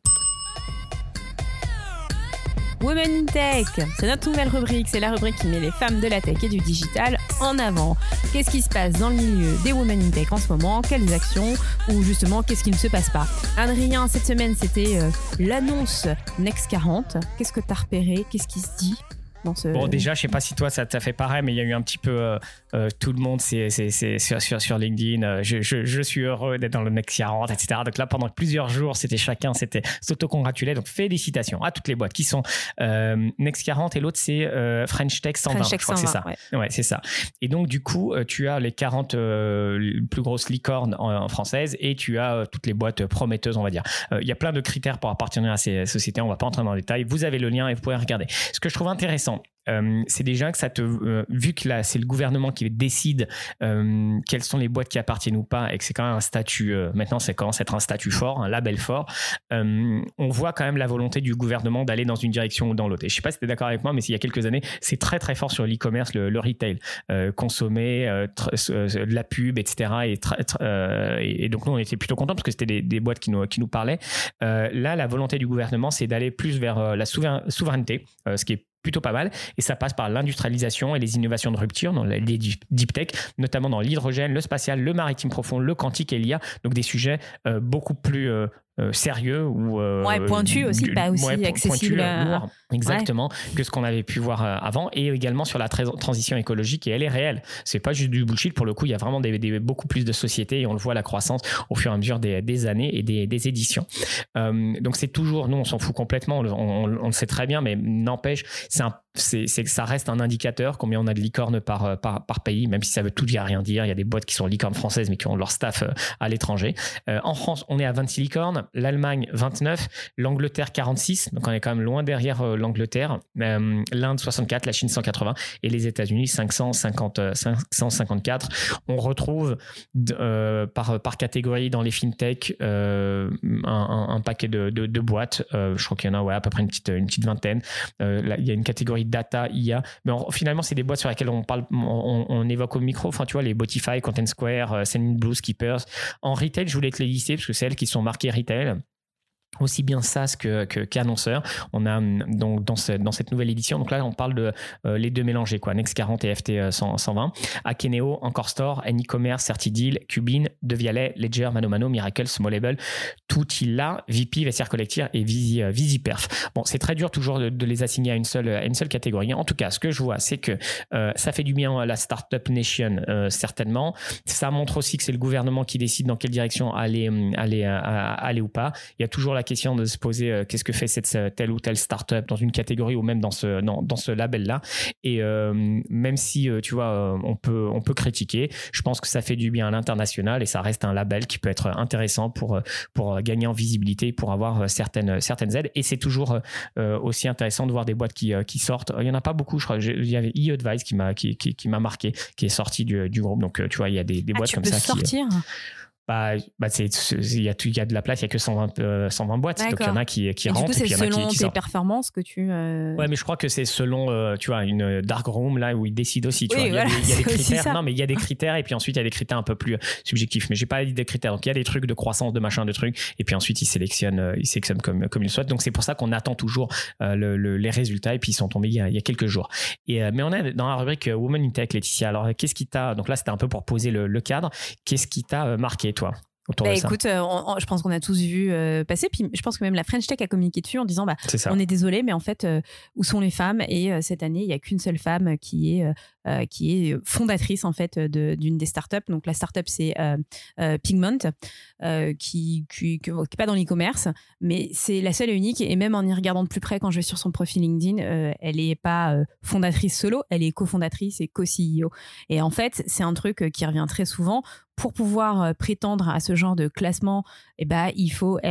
Women in Tech, c'est notre nouvelle rubrique. C'est la rubrique qui met les femmes de la tech et du digital en avant. Qu'est-ce qui se passe dans le milieu des Women in Tech en ce moment? Quelles actions? Ou justement, qu'est-ce qui ne se passe pas? Adrien, cette semaine, c'était euh, l'annonce Next quarante. Qu'est-ce que tu as repéré? Qu'est-ce qui se dit dans ce... Bon, déjà, je sais pas si toi ça t'a fait pareil, mais il y a eu un petit peu euh, euh, tout le monde, c'est, c'est, c'est sur, sur, sur LinkedIn. Euh, je, je, je suis heureux d'être dans le Next quarante, et cetera. Donc là, pendant plusieurs jours, c'était chacun, c'était s'auto-congratulait. Donc félicitations à toutes les boîtes qui sont euh, Next quarante et l'autre c'est euh, French Tech cent vingt. French Tech je crois cent vingt, que c'est ça. Ouais. Ouais, c'est ça. Et donc du coup, euh, tu as les quarante euh, plus grosses licornes en, en françaises et tu as euh, toutes les boîtes prometteuses, on va dire. Il euh, y a plein de critères pour appartenir à ces sociétés. On va pas entrer dans le détail. Vous avez le lien et vous pouvez regarder. Ce que je trouve intéressant, Euh, c'est déjà que ça te, euh, vu que là c'est le gouvernement qui décide euh, quelles sont les boîtes qui appartiennent ou pas et que c'est quand même un statut, euh, maintenant ça commence à être un statut fort, un label fort, euh, on voit quand même la volonté du gouvernement d'aller dans une direction ou dans l'autre. Et je sais pas si tu es d'accord avec moi, mais il y a quelques années c'est très très fort sur l'e-commerce, le, le retail, euh, consommer, euh, tr- euh, de la pub, et cetera. Et, tra- tra- euh, et, et donc nous on était plutôt contents parce que c'était des, des boîtes qui nous, qui nous parlaient. Euh, là la volonté du gouvernement c'est d'aller plus vers euh, la souver- souveraineté, euh, ce qui est plutôt pas mal, et ça passe par l'industrialisation et les innovations de rupture dans les deep tech, notamment dans l'hydrogène, le spatial, le maritime profond, le quantique et l'I A, donc des sujets euh, beaucoup plus euh, euh, sérieux ou euh, ouais, pointu aussi, du, pas aussi ouais, accessible, pointu, à... lourd, exactement, ouais. que ce qu'on avait pu voir euh, avant, et également sur la tra- transition écologique, et elle est réelle, c'est pas juste du bullshit. Pour le coup, il y a vraiment des, des, beaucoup plus de sociétés et on le voit, la croissance au fur et à mesure des, des années et des, des éditions. Euh, donc c'est toujours, nous on s'en fout complètement, on, on, on le sait très bien, mais n'empêche, c'est un C'est, c'est que ça reste un indicateur combien on a de licornes par, par, par pays, même si ça veut tout dire rien dire. Il y a des boîtes qui sont licornes françaises mais qui ont leur staff à l'étranger. Euh, en France, on est à vingt-six licornes, l'Allemagne vingt-neuf, l'Angleterre quarante-six, donc on est quand même loin derrière euh, l'Angleterre, euh, l'Inde soixante-quatre, la Chine cent quatre-vingts et les États-Unis cinq cent cinquante, cinq cent cinquante-quatre. On retrouve euh, par, par catégorie dans les fintech euh, un, un, un paquet de, de, de boîtes. Euh, je crois qu'il y en a ouais, à peu près une petite, une petite vingtaine. Euh, là, il y a une catégorie data, I A, mais on, finalement c'est des boîtes sur lesquelles on parle, on, on évoque au micro, enfin tu vois, les Botify, Content Square, euh, Sendinblue, Skippers. En retail, je voulais te les lister parce que c'est elles qui sont marquées retail, aussi bien SaaS que, que, qu'annonceurs. On a donc dans, ce, dans cette nouvelle édition, donc là on parle de euh, les deux mélangés, quoi, Next quarante et F T cent vingt, Akeneo, Encore Store, N-e-commerce, Certideal, Cubin, Devialet, Ledger, Mano Mano, Miracle, Smallable, Tutila, V P, Vestiaire Collective et Visi, euh, VisiPerf. Bon, c'est très dur toujours de, de les assigner à une seule, à une seule catégorie. En tout cas, ce que je vois, c'est que euh, ça fait du bien à la Startup Nation, euh, certainement. Ça montre aussi que c'est le gouvernement qui décide dans quelle direction aller, aller, à, à, aller ou pas. Il y a toujours la question de se poser euh, qu'est-ce que fait cette telle ou telle startup dans une catégorie ou même dans ce dans, dans ce label là, et euh, même si euh, tu vois euh, on peut on peut critiquer, je pense que ça fait du bien à l'international et ça reste un label qui peut être intéressant pour pour gagner en visibilité, pour avoir certaines certaines aides. Et c'est toujours euh, aussi intéressant de voir des boîtes qui qui sortent. Il y en a pas beaucoup, je crois. Il y avait e-Advice qui m'a qui, qui, qui m'a marqué, qui est sorti du, du groupe. Donc tu vois, il y a des, des ah, boîtes tu comme peux ça sortir qui Bah, bah c'est, il y a tout, il y a de la place, il y a que cent vingt, euh, cent vingt boîtes. D'accord. Donc il y en a qui, qui et rentrent. Du coup, et puis c'est il y en a selon qui, qui tes sortent. performances que tu. Euh... Ouais, mais je crois que c'est selon, euh, tu vois, une dark room là où ils décident aussi. Tu oui, vois, voilà, il y a des, il y a des critères. Ça. Non, mais il y a des critères et puis ensuite il y a des critères un peu plus subjectifs. Mais j'ai pas dit des critères. Donc il y a des trucs de croissance, de machin, de trucs. Et puis ensuite ils sélectionnent, euh, ils sélectionnent comme comme ils le souhaitent. Donc c'est pour ça qu'on attend toujours euh, le, le, les résultats. Et puis ils sont tombés il y a, il y a quelques jours. Et euh, mais on est dans la rubrique Women in Tech, Laetitia. Alors qu'est-ce qui t'a, donc là c'était un peu pour poser le, le cadre. Qu'est-ce qui t'a marqué, toi? Bah écoute, euh, on, on, je pense qu'on a tous vu euh, passer, puis je pense que même la French Tech a communiqué dessus en disant bah, on est désolé, mais en fait, euh, où sont les femmes? Et euh, cette année, il n'y a qu'une seule femme qui est, euh, qui est fondatrice en fait de, d'une des startups. Donc la startup, c'est euh, euh, Pigment, euh, qui qui n'est pas dans l'e-commerce, mais c'est la seule et unique. Et même en y regardant de plus près, quand je vais sur son profil LinkedIn, euh, elle n'est pas euh, fondatrice solo, elle est cofondatrice et co-C E O. Et en fait, c'est un truc qui revient très souvent. Pour pouvoir prétendre à ce genre de classement, eh ben, il faut être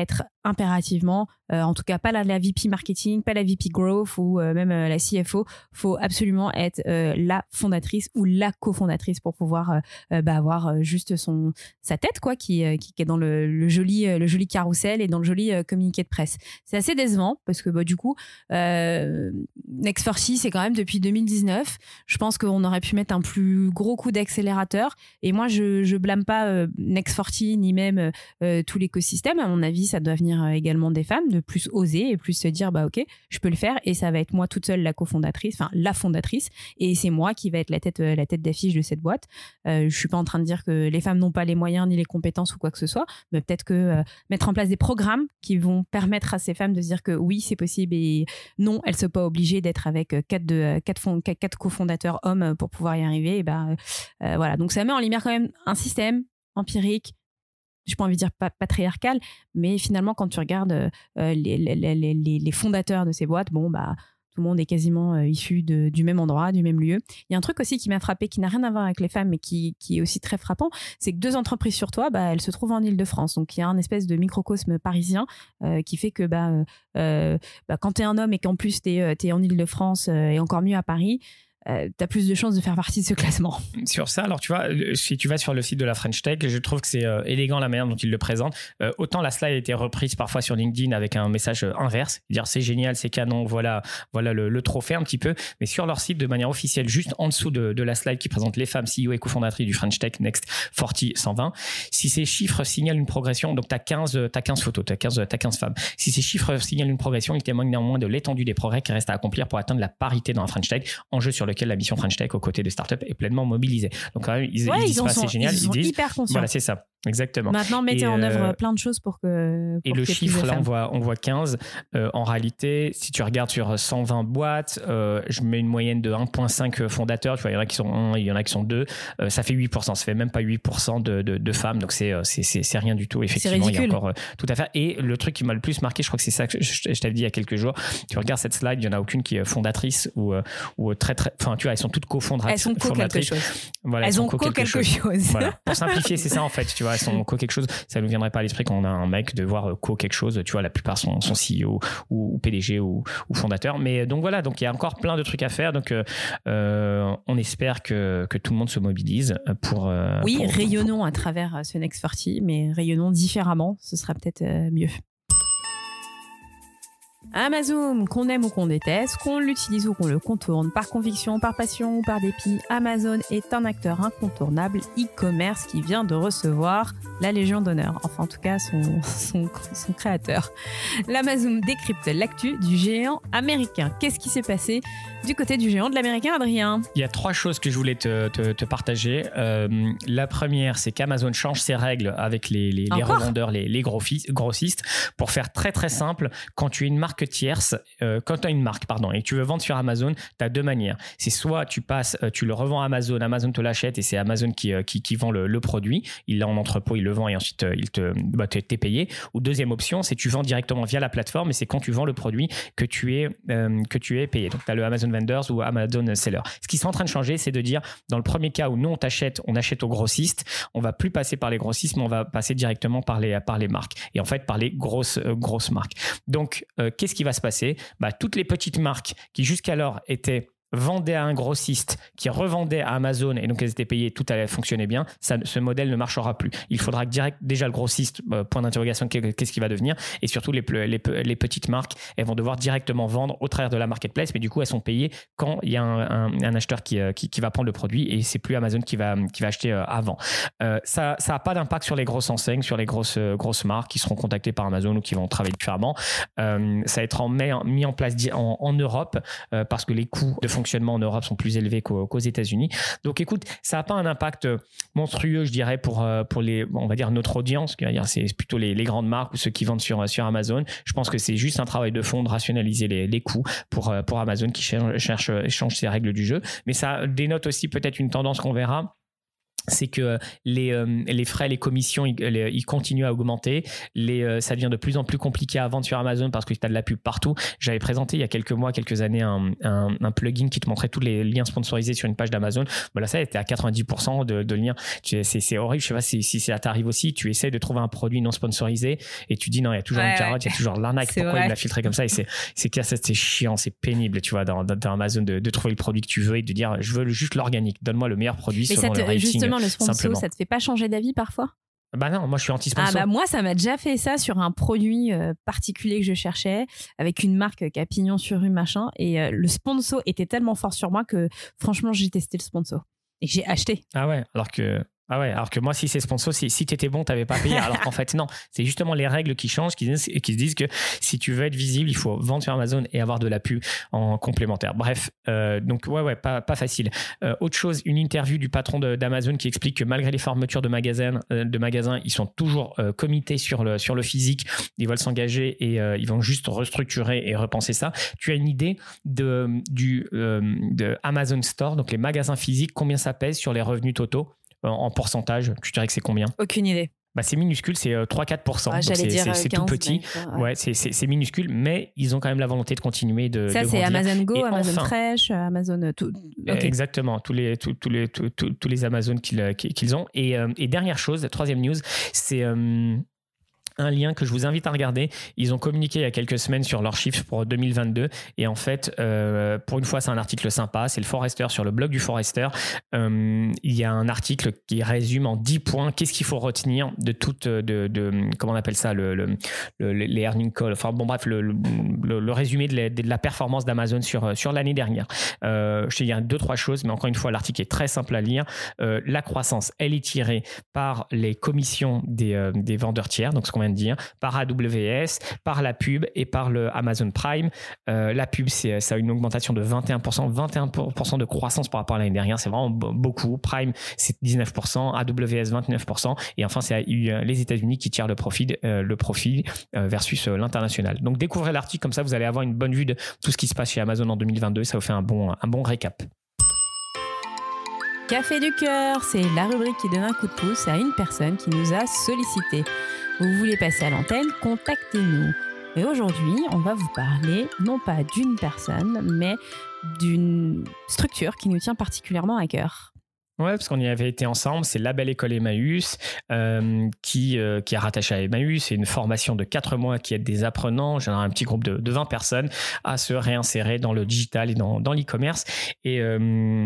impérativement, euh, en tout cas pas la, la V P marketing, pas la V P growth ou euh, même euh, la C F O, faut absolument être euh, la fondatrice ou la cofondatrice pour pouvoir euh, euh, bah, avoir euh, juste son sa tête quoi, qui, euh, qui, qui est dans le, le joli euh, le joli carrousel et dans le joli euh, communiqué de presse. C'est assez décevant parce que bah, du coup euh, Next forty c'est quand même depuis deux mille dix-neuf. Je pense qu'on aurait pu mettre un plus gros coup d'accélérateur et moi je je blâme pas euh, Next forty ni même euh, tout l'écosystème. À mon avis, ça doit venir également des femmes, de plus oser et plus se dire bah ok, je peux le faire et ça va être moi toute seule la cofondatrice, enfin la fondatrice et c'est moi qui va être la tête la tête d'affiche de cette boîte. Euh, je suis pas en train de dire que les femmes n'ont pas les moyens ni les compétences ou quoi que ce soit, mais peut-être que euh, mettre en place des programmes qui vont permettre à ces femmes de se dire que oui c'est possible et non elles sont pas obligées d'être avec quatre de quatre, fond, quatre, quatre cofondateurs hommes pour pouvoir y arriver. Et bah euh, voilà, donc ça met en lumière quand même un système empirique. Je n'ai pas envie de dire patriarcal, mais finalement, quand tu regardes euh, les, les, les, les, les fondateurs de ces boîtes, bon, bah, tout le monde est quasiment euh, issu de, du même endroit, du même lieu. Il y a un truc aussi qui m'a frappé, qui n'a rien à voir avec les femmes, mais qui, qui est aussi très frappant, c'est que deux entreprises sur toi, bah, elles se trouvent en Île-de-France. Donc, il y a un espèce de microcosme parisien euh, qui fait que bah, euh, bah, quand tu es un homme et qu'en plus tu es en Île-de-France euh, et encore mieux à Paris, Euh, tu as plus de chances de faire partie de ce classement. Sur ça, alors tu vois, si tu vas sur le site de la French Tech, je trouve que c'est euh, élégant la manière dont ils le présentent. Euh, autant la slide a été reprise parfois sur LinkedIn avec un message inverse, dire c'est génial, c'est canon, voilà, voilà le, le trophée un petit peu, mais sur leur site de manière officielle, juste en dessous de, de la slide qui présente les femmes C E O et cofondatrices du French Tech Next forty cent vingt, si ces chiffres signalent une progression, donc tu as quinze, t'as quinze photos, tu as quinze, t'as quinze femmes, si ces chiffres signalent une progression, ils témoignent néanmoins de l'étendue des progrès qui restent à accomplir pour atteindre la parité dans la French Tech, enjeu sur lequel la mission French Tech aux côtés des startups est pleinement mobilisée. Donc quand même, ils, ouais, ils disent ils pas sont, c'est génial, ils, ils sont disent hyper conscients. Voilà, c'est ça. Exactement. Maintenant, mettez et en euh, œuvre plein de choses pour que. Pour et le chiffre, là, on femmes. voit, on voit quinze. Euh, en réalité, si tu regardes sur cent vingt boîtes, euh, je mets une moyenne de un virgule cinq fondateurs. Tu vois, il y en a qui sont un, il y en a qui sont deux. Euh, ça fait huit pour cent. Ça fait même pas huit pour cent de, de, de femmes. Donc, c'est, c'est, c'est, c'est rien du tout. Effectivement, il y a encore euh, tout à faire. Et le truc qui m'a le plus marqué, je crois que c'est ça que je, je t'avais dit il y a quelques jours. Tu regardes cette slide, il n'y en a aucune qui est fondatrice ou, ou très, très. Enfin, tu vois, elles sont toutes cofondatrices. Elles sont co quelque chose. Voilà, elles, elles ont co quelque, quelque chose. chose. Voilà. Pour simplifier, c'est ça en fait. Tu vois, elles sont co quelque chose. Ça nous viendrait pas à l'esprit quand on a un mec de voir co quelque chose. Tu vois, la plupart sont, sont C E O ou, ou P D G ou, ou fondateur. Mais donc voilà, donc il y a encore plein de trucs à faire. Donc euh, on espère que, que tout le monde se mobilise pour. Euh, oui, pour, rayonnons pour... à travers ce Next forty, mais rayonnons différemment. Ce sera peut-être euh, mieux. Amazon, qu'on aime ou qu'on déteste, qu'on l'utilise ou qu'on le contourne, par conviction, par passion ou par dépit, Amazon est un acteur incontournable e-commerce qui vient de recevoir la Légion d'honneur. Enfin, en tout cas, son, son, son créateur. L'Amazon décrypte l'actu du géant américain. Qu'est-ce qui s'est passé du côté du géant de l'américain, Adrien ? Il y a trois choses que je voulais te, te, te partager. Euh, la première, c'est qu'Amazon change ses règles avec les, les, les revendeurs, les, les grossistes, pour faire très très simple. Quand tu es une marque tierce, euh, quand tu as une marque pardon, et que tu veux vendre sur Amazon, tu as deux manières. C'est soit tu passes, euh, tu le revends à Amazon, Amazon te l'achète et c'est Amazon qui, euh, qui, qui vend le, le produit. Il l'a en entrepôt, il le vend et ensuite euh, il te, bah, t'es payé. Ou deuxième option, c'est tu vends directement via la plateforme et c'est quand tu vends le produit que tu es, euh, que tu es payé. Donc tu as le Amazon Vendors ou Amazon Seller. Ce qui est en train de changer, c'est de dire dans le premier cas où nous on t'achète, on achète aux grossistes, on va plus passer par les grossistes, mais on va passer directement par les, par les marques et en fait par les grosses, euh, grosses marques. Donc euh, qu'est-ce qui va se passer ? Bah, toutes les petites marques qui jusqu'alors étaient vendaient à un grossiste qui revendait à Amazon et donc elles étaient payées, tout allait fonctionner bien, ça, ce modèle ne marchera plus. Il faudra que direct, déjà le grossiste, euh, point d'interrogation, qu'est-ce qu'il va devenir, et surtout les, les, les petites marques, elles vont devoir directement vendre au travers de la marketplace, mais du coup elles sont payées quand il y a un, un, un acheteur qui, euh, qui, qui va prendre le produit et c'est plus Amazon qui va, qui va acheter euh, avant. Euh, ça n'a pas d'impact sur les grosses enseignes, sur les grosses, euh, grosses marques qui seront contactées par Amazon ou qui vont travailler différemment. Euh, ça va être en, mis en place en, en Europe euh, parce que les coûts de fonctionnement en Europe sont plus élevés qu'aux, qu'aux États-Unis. Donc écoute, ça n'a pas un impact monstrueux, je dirais, pour, pour les, on va dire notre audience, c'est plutôt les, les grandes marques ou ceux qui vendent sur, sur Amazon. Je pense que c'est juste un travail de fond de rationaliser les, les coûts pour, pour Amazon qui cherche, cherche, change ses règles du jeu. Mais ça dénote aussi peut-être une tendance qu'on verra. c'est que les, euh, les frais, les commissions, ils, les, ils continuent à augmenter. Les, euh, ça devient de plus en plus compliqué à vendre sur Amazon parce que tu as de la pub partout. J'avais présenté il y a quelques mois, quelques années, un, un, un plugin qui te montrait tous les liens sponsorisés sur une page d'Amazon. Bon, là, ça était à quatre-vingt-dix pour cent de, de liens. C'est, c'est horrible. Je sais pas si, si ça t'arrive aussi. Tu essaies de trouver un produit non sponsorisé et tu dis non, il y a toujours ouais, une carotte, il ouais. y a toujours l'arnaque. Pourquoi vrai. il l'a filtré comme ça? Et c'est, c'est, c'est, c'est chiant, c'est pénible, tu vois, dans, dans, dans Amazon de, de trouver le produit que tu veux et de dire je veux juste l'organique. Donne-moi le meilleur produit Mais selon te, le rating. Justement, le sponsor, simplement. Ça te fait pas changer d'avis parfois? Bah non, moi je suis anti-sponsor. Ah bah moi ça m'a déjà fait ça sur un produit euh, particulier que je cherchais avec une marque qui a pignon sur rue machin et euh, le sponsor était tellement fort sur moi que franchement j'ai testé le sponsor et j'ai acheté. Ah ouais, alors que Ah ouais, alors que moi, si c'est sponsor, si, si t'étais bon, t'avais pas payé. Alors qu'en fait, non. C'est justement les règles qui changent, qui, qui se disent que si tu veux être visible, il faut vendre sur Amazon et avoir de la pub en complémentaire. Bref, euh, donc ouais, ouais, pas, pas facile. Euh, autre chose, une interview du patron de, d'Amazon qui explique que malgré les fermetures de magasins, euh, de magasins, ils sont toujours euh, committés sur le, sur le physique. Ils veulent s'engager et euh, ils vont juste restructurer et repenser ça. Tu as une idée de, du, euh, de Amazon Store, donc les magasins physiques, combien ça pèse sur les revenus totaux? En pourcentage, tu dirais que c'est combien? Aucune idée. Bah, c'est minuscule, c'est trois à quatre pour cent. Ah, donc c'est, c'est, c'est tout petit. Ouais, ouais c'est, c'est, c'est minuscule, mais ils ont quand même la volonté de continuer de. Ça, de c'est grandir. Amazon Go, et Amazon enfin, Fresh, Amazon. Tout. Okay. Exactement, tous les, tous, tous les, tous, tous, tous les Amazon qu'ils, qu'ils ont. Et, euh, et dernière chose, la troisième news, c'est. Euh, un lien que je vous invite à regarder. Ils ont communiqué il y a quelques semaines sur leurs chiffres pour deux mille vingt-deux et en fait, euh, pour une fois, c'est un article sympa. C'est le Forester sur le blog du Forester. Euh, il y a un article qui résume en dix points qu'est-ce qu'il faut retenir de toute, de, de, de comment on appelle ça, le, le, le, les earning calls. Enfin bon, bref, le, le, le résumé de la, de la performance d'Amazon sur, sur l'année dernière. Euh, je te dis deux, trois choses, mais encore une fois, l'article est très simple à lire. Euh, la croissance, elle est tirée par les commissions des, euh, des vendeurs tiers, donc ce qu'on de dire, par A W S, par la pub et par le Amazon Prime. Euh, la pub, c'est, ça a une augmentation de vingt et un pour cent, vingt et un pour cent de croissance par rapport à l'année dernière. C'est vraiment beaucoup. Prime, c'est dix-neuf pour cent, A W S, vingt-neuf pour cent. Et enfin, c'est les États-Unis qui tirent le profit, euh, le profit euh, versus euh, l'international. Donc, découvrez l'article, comme ça, vous allez avoir une bonne vue de tout ce qui se passe chez Amazon en deux mille vingt-deux. Ça vous fait un bon, un bon récap. Café du cœur, c'est la rubrique qui donne un coup de pouce à une personne qui nous a sollicité. Vous voulez passer à l'antenne, contactez-nous. Et aujourd'hui, on va vous parler non pas d'une personne, mais d'une structure qui nous tient particulièrement à cœur. Ouais, parce qu'on y avait été ensemble. C'est la belle école Emmaüs euh, qui, euh, qui est rattachée à Emmaüs. C'est une formation de quatre mois qui aide des apprenants, j'ai un petit groupe de, de vingt personnes, à se réinsérer dans le digital et dans, dans l'e-commerce. Et euh,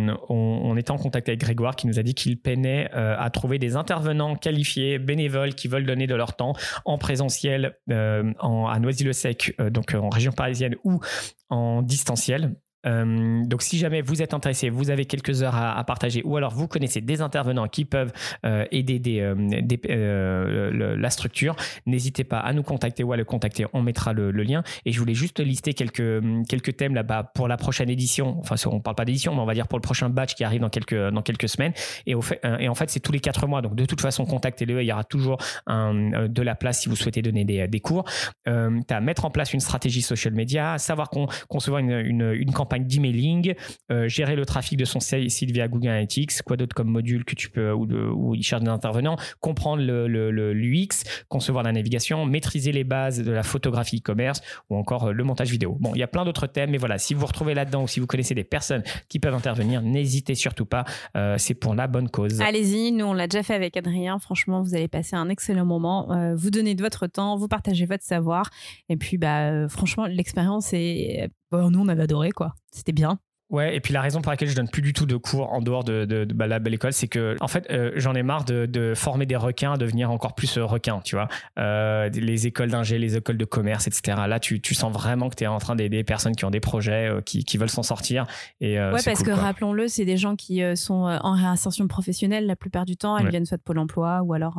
on, on était en contact avec Grégoire qui nous a dit qu'il peinait euh, à trouver des intervenants qualifiés, bénévoles, qui veulent donner de leur temps en présentiel euh, en, à Noisy-le-Sec, euh, donc en région parisienne, ou en distanciel. Euh, donc si jamais vous êtes intéressé, vous avez quelques heures à, à partager ou alors vous connaissez des intervenants qui peuvent euh, aider des, euh, des, euh, le, la structure, n'hésitez pas à nous contacter ou à le contacter, on mettra le, le lien. Et je voulais juste lister quelques, quelques thèmes là-bas pour la prochaine édition, enfin on ne parle pas d'édition mais on va dire pour le prochain batch qui arrive dans quelques, dans quelques semaines et, au fait, et en fait c'est tous les quatre mois, donc de toute façon contactez-le, il y aura toujours un, de la place si vous souhaitez donner des, des cours. Euh, tu as à mettre en place une stratégie social media, savoir con, concevoir une, une, une campagne d'emailing, euh, gérer le trafic de son site via Google Analytics, quoi d'autre comme module que tu peux, ou, de, ou il cherche des intervenants, comprendre le, le, le, l'U X, concevoir la navigation, maîtriser les bases de la photographie e-commerce ou encore euh, le montage vidéo. Bon, il y a plein d'autres thèmes, mais voilà, si vous vous retrouvez là-dedans ou si vous connaissez des personnes qui peuvent intervenir, n'hésitez surtout pas, euh, c'est pour la bonne cause. Allez-y, nous on l'a déjà fait avec Adrien, franchement vous allez passer un excellent moment, euh, vous donnez de votre temps, vous partagez votre savoir et puis bah, euh, franchement l'expérience est... Bon, nous on avait adoré quoi, c'était bien. Ouais, et puis la raison pour laquelle je donne plus du tout de cours en dehors de, de, de bah, la belle école, c'est que en fait, euh, j'en ai marre de, de former des requins à devenir encore plus euh, requins, tu vois. Euh, les écoles d'ingé, les écoles de commerce, et cetera. Là, tu, tu sens vraiment que tu es en train d'aider des personnes qui ont des projets, euh, qui, qui veulent s'en sortir. Et, euh, ouais, c'est parce cool, que quoi. rappelons-le, c'est des gens qui euh, sont en réinsertion professionnelle la plupart du temps. Elles ouais. viennent soit de Pôle emploi ou alors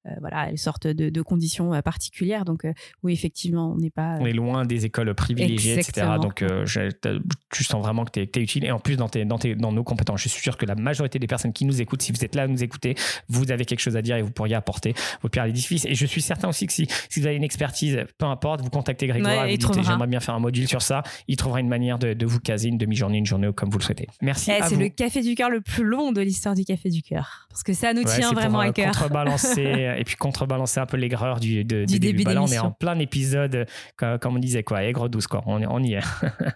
euh, voilà, elles sortent de, de conditions euh, particulières. Donc, euh, oui, effectivement, on n'est pas. Euh... On est loin des écoles privilégiées, Exactement. et cetera. Donc, euh, je, tu sens vraiment que tu es utile. Et en plus, dans, tes, dans, tes, dans nos compétences, je suis sûr que la majorité des personnes qui nous écoutent, si vous êtes là à nous écouter, vous avez quelque chose à dire et vous pourriez apporter votre pierre à l'édifice. Et je suis certain aussi que si, si vous avez une expertise, peu importe, vous contactez Grégoire, ouais, vous dites j'aimerais bien faire un module sur ça, il trouvera une manière de, de vous caser une demi-journée, une journée comme vous le souhaitez. Merci. Eh, à c'est vous. le café du cœur le plus long de l'histoire du café du cœur. Parce que ça nous ouais, tient vraiment pour, à cœur. Contrebalancer, et puis contrebalancer un peu l'aigreur du, de, du du début. début. Bah, là, on est d'émission. en plein épisode, comme, comme on disait, quoi, aigre douce, quoi. On, on y est.